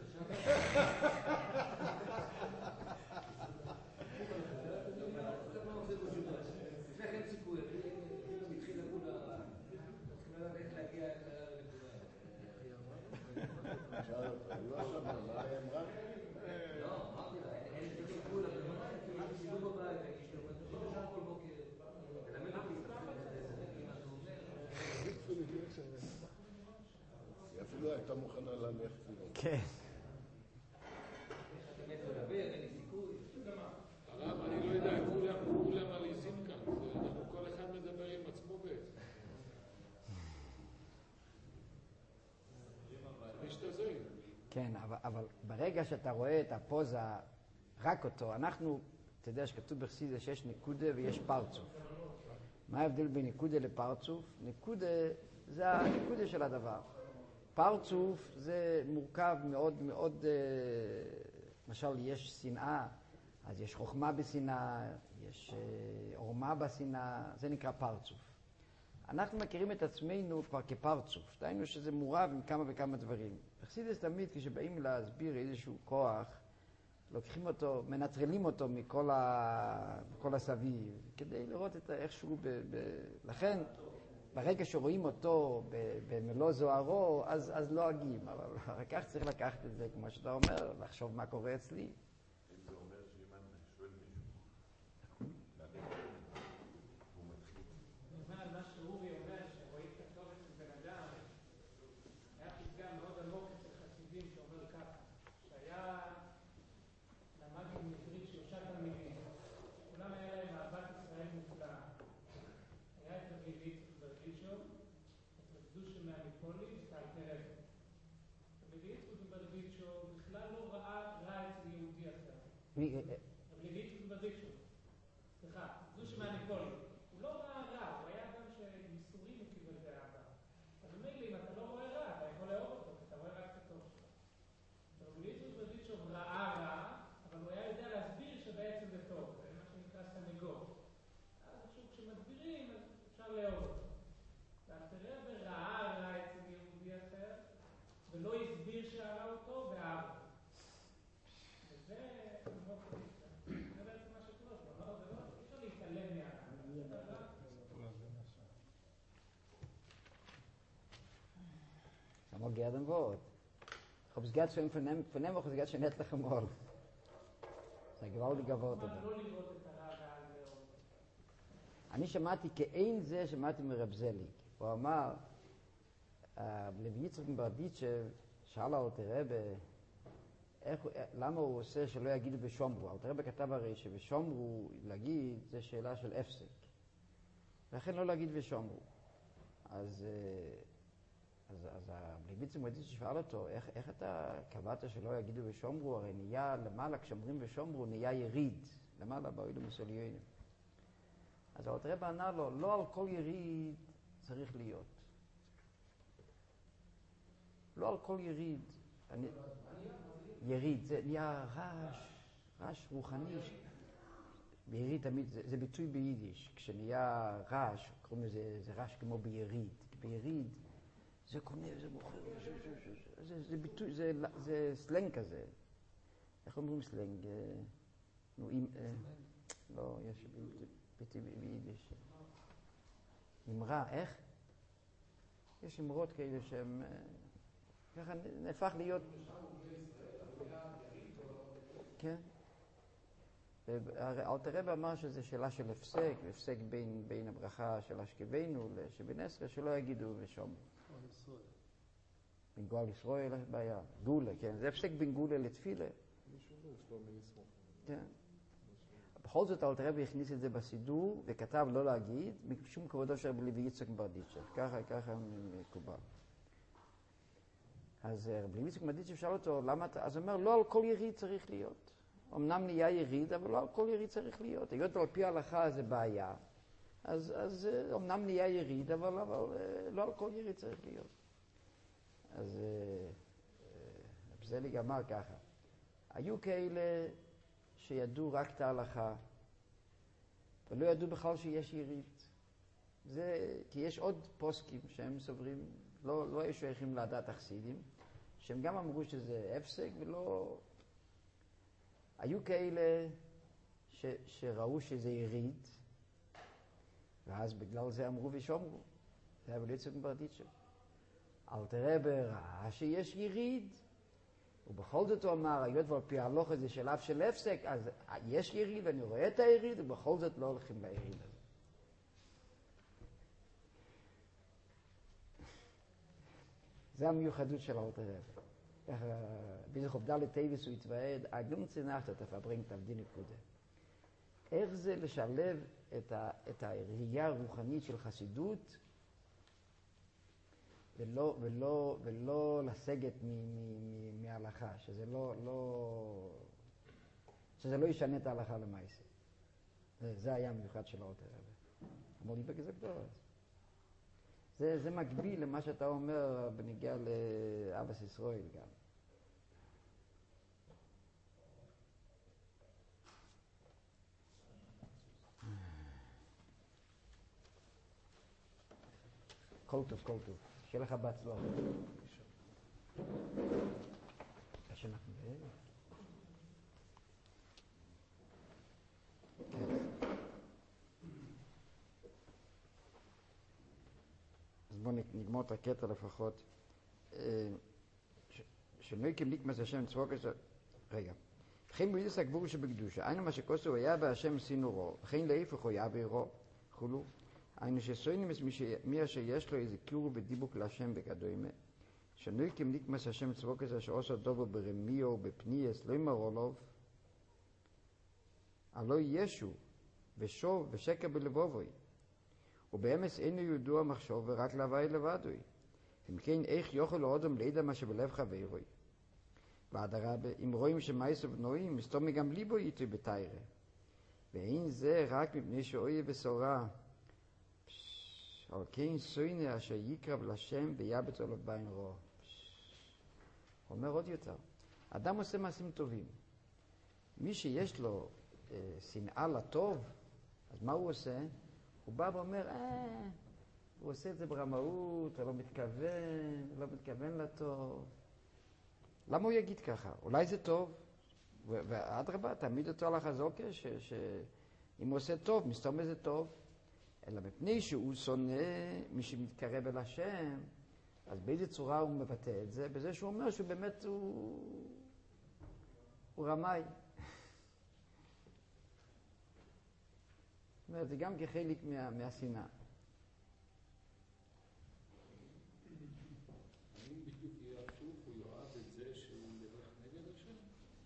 היא אפילו הייתה מוכנה להניח תפילין. כן. הרב, אני לא יודע, כולם עליזים כאן, כל אחד מדבר עם עצמו בעצם. משתזף כן, אבל, אבל ברגע שאתה רואה את הפוזה, רק אותו, אנחנו, אתה יודע שכתוב בחסידות שיש נקודה ויש פרצוף. מה ההבדל בין נקודה לפרצוף? נקודה זה הנקודה של הדבר. פרצוף זה מורכב מאוד מאוד, למשל יש שנאה, אז יש חוכמה בשנאה, יש עורמה בשנאה, זה נקרא פרצוף. אנחנו מכירים את עצמנו כבר כפרצוף, דהיינו שזה מורב עם כמה וכמה דברים. בחסידות תמיד כשבאים להסביר איזשהו כוח, לוקחים אותו, מנטרלים אותו מכל, ה... מכל הסביב, כדי לראות את איכשהו, ב... ב... לכן ברגע שרואים אותו במלוא זוהרו, אז, אז לא אגים, אבל אחר כך צריך לקחת את זה, כמו שאתה אומר, לחשוב מה קורה אצלי. אם זה אומר שאם אני שואל מישהו, להגיד הוא מתחיל. אני אומר על מה שאורי אומר, שרואים את הטוב אצל בן אדם, היה פתגם מאוד עמוק אצל חסידים שאומר ככה, שהיה למד עם עברית שלושה תלמידים, כולם היה להם אהבת ישראל מופלאה. היה את רבי ליצחק ברדיצ'וב, את רבי דושה מהניפולי, את האלתר רבי. רבי ליצחק ברדיצ'וב בכלל לא ראה רע אצל יהודי אחר. רבי ליצחק ברדיצ'וב, סליחה, דושה מהניפולי. הוא לא ראה רע, הוא היה אדם שמסורים הוא קיבל באהבה. אז אומר לי, אם אתה לא רואה רע, אתה יכול לאהוב אותו, אתה רואה רק את הטוב שלו. רבי ליצחק ברדיצ'וב ראה רע, אבל הוא היה יודע להסביר שבעצם זה טוב, זה מה שנקרא סנגור. אז עכשיו כשמסבירים, אז אפשר לאהוב אותו. והאלתר רבי ראה רע אצל יהודי אחר, ולא הסביר שהרע אותו, ואהב אותו. וזה מאוד חשוב. זה בעצם מה שקורה פה, לא? זה לא, אי אפשר להתעלם מהרע. Samma gärden vårt. Ob es geht schon von dem, von dem, ob es geht schon nicht lechem Ol. Das ist ein gewaltiger Wort. אני שמעתי כאין זה, שמעתי מרב זליג. הוא אמר, לוי יצחק מברדיצ'ב, שאל אלתר רבי, למה הוא עושה שלא יגידו בשומרו? אלתר רבי כתב הרי שבשומרו להגיד זה שאלה של הפסק. לכן לא להגיד בשומרו. אז אז, אז לוי יצחק מברדיצ'ב שאל אותו, איך, איך אתה קבעת שלא יגידו בשומרו? הרי נהיה למעלה, כשאומרים בשומרו, נהיה יריד. למעלה באוילו מסוליונים. אז אלתר רבי ענה לו, לא על כל יריד צריך להיות. לא על כל יריד. אני, יריד, זה נהיה רעש, רעש רוחני. ביריד תמיד, זה, זה ביטוי ביידיש. כשנהיה רעש, קוראים לזה, זה רעש כמו ביריד. ביריד, זה קונה, זה מוכר, זה, זה, זה, זה, זה ביטוי, זה, זה סלנג כזה. איך אומרים סלנג? נו, אם, לא, יש ביטוי ביידיש. אמרה, איך? יש אמרות כאלה שהם, ככה נהפך להיות... כן. אלתר רבי אמר שזה שאלה של הפסק, הפסק בין, בין הברכה של אשכבנו לשבן עשרה, שלא יגידו ושומרו. בין גואל ישראל יש בעיה. גולה, כן. זה הפסק בין גולה לתפילה. כן. בכל זאת אלתר רבי הכניס את זה בסידור וכתב לא להגיד משום כבודו של רבי יצחק מברדיצ'ב. ככה, ככה מקובל. אז רבי יצחק מברדיצ'ב שאל אותו, למה אתה? אז הוא אומר, לא על כל יריד צריך להיות. אמנם נהיה יריד, אבל לא על כל יריד צריך להיות. היות על פי ההלכה זה בעיה. אז, אז אמנם נהיה יריד, אבל, אבל לא על כל יריד צריך להיות. אז רבי זליג אמר ככה, היו כאלה שידעו רק את ההלכה, ולא ידעו בכלל שיש יריד. זה, כי יש עוד פוסקים שהם סוברים, לא, לא היו שייכים לדעת החסידים, שהם גם אמרו שזה הפסק ולא... היו כאלה ש, שראו שזה יריד, ואז בגלל זה אמרו ושומרו. זה היה רבי יצחק מברדיצ'ב. אלתר רבי ראה שיש יריד, ובכל זאת הוא אמר, היות ועל פי ההלכה זה שלב של הפסק, אז יש יריד ואני רואה את היריד, ובכל זאת לא הולכים ליריד הזה. זה המיוחדות של אלתר רבי. ביזה חובדל טייבס הוא התוועד, הגנצה נחת אתה פברינג תבדי נקודה. איך זה לשלב את, ה, את הראייה הרוחנית של חסידות ולא, ולא, ולא לסגת מ, מ, מ, מההלכה, שזה לא, לא, שזה לא ישנה את ההלכה למעשה. זה, זה היה המיוחד של האלטר רבי. אמר לי בגלל גדול. זה, זה מקביל למה שאתה אומר בנגיע לאבס ישראל גם. כל טוב, כל טוב. שיהיה לך בהצלחה. שאנחנו בערב. אז בואו נגמור את הקטע לפחות. שלא יקם נקמס השם צבוק את זה. רגע. וכן מידס הגבור שבקדושה. היינו מה שכוסו היה בהשם סינורו. וכן להיפך הוא היה בעירו. חולו. היינו שסוינים מי אשר יש לו איזה קירו ודיבוק להשם בקדומה. שנוי כמניקמס השם צבוק הזה שעושה דובו ברמיו ובפניאס לא ימרו לו. הלא ישו ושוב ושקר בלבובוי. ובאמס אינו ידוע מחשוב ורק להווי לבדוי. אם כן איך יוכל לאודם לידע מה שבלב חברוי. ועד הרבה אם רואים שמייסו בנועים מסתום גם ליבו איתו בתיירה. ואין זה רק מפני שאוי בסורה. אבל כן סוינה אשר יקרב לשם ויבץ עליו בין רוע. הוא אומר עוד יותר, אדם עושה מעשים טובים. מי שיש לו אה, שנאה לטוב, אז מה הוא עושה? הוא בא ואומר, אה, הוא עושה את זה ברמאות, הוא לא מתכוון, הוא לא מתכוון לטוב. למה הוא יגיד ככה? אולי זה טוב, ואדרבה, תעמיד אותו על החזוקה, שאם הוא עושה טוב, מסתום איזה טוב. אלא מפני שהוא שונא מי שמתקרב אל השם, אז באיזה צורה הוא מבטא את זה? בזה שהוא אומר שהוא באמת הוא, הוא רמאי. זאת אומרת, זה גם כחלק מה, מהשנאה. האם בדיוק יהיה הפוך, הוא יאהב את זה שהוא ילך נגד השם?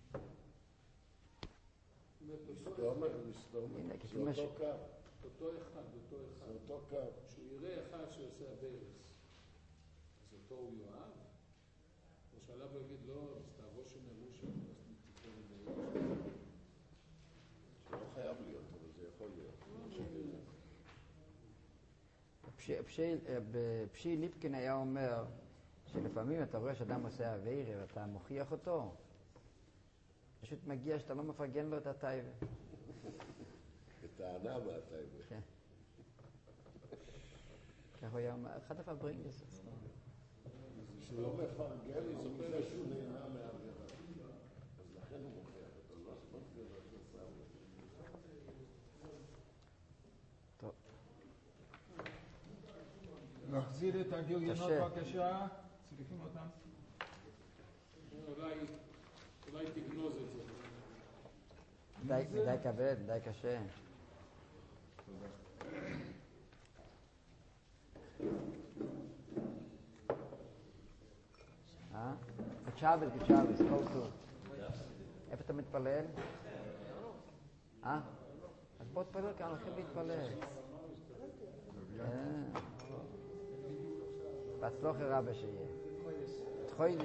מסתומר, מסתומר, זה אותו קו. אותו אחד, אותו אחד. זה אותו קו. שהוא יראה אחד שעושה הברס, אז אותו הוא יאהב? או שעליו הוא יגיד, לא, אז תעבו שמרושה, אז נתיקון לדייש. שלא חייב להיות, אבל זה יכול להיות. פשי ליפקין היה אומר שלפעמים אתה רואה שאדם עושה עבירה ואתה מוכיח אותו, פשוט מגיע שאתה לא מפרגן לו את הטייבה. טענה מהטייבה. כן. כך הוא היה אומר, אחד הפברינגס. שלא מפרגן לו מזה שהוא נהנה מהעבירה. אז לכן הוא מוכיח אותו, לא אספות גדול שעשה טוב. נחזיר את הגיליונות בבקשה, צריכים אותם. אולי תגנוז את זה. די כבד, די קשה. אה? קצ'אבס, קצ'אבס, כל טוב. איפה אתה מתפלל? אה? אז בוא תפלל כאן, הולכים להתפלל. בהצלחה רבה שיהיה.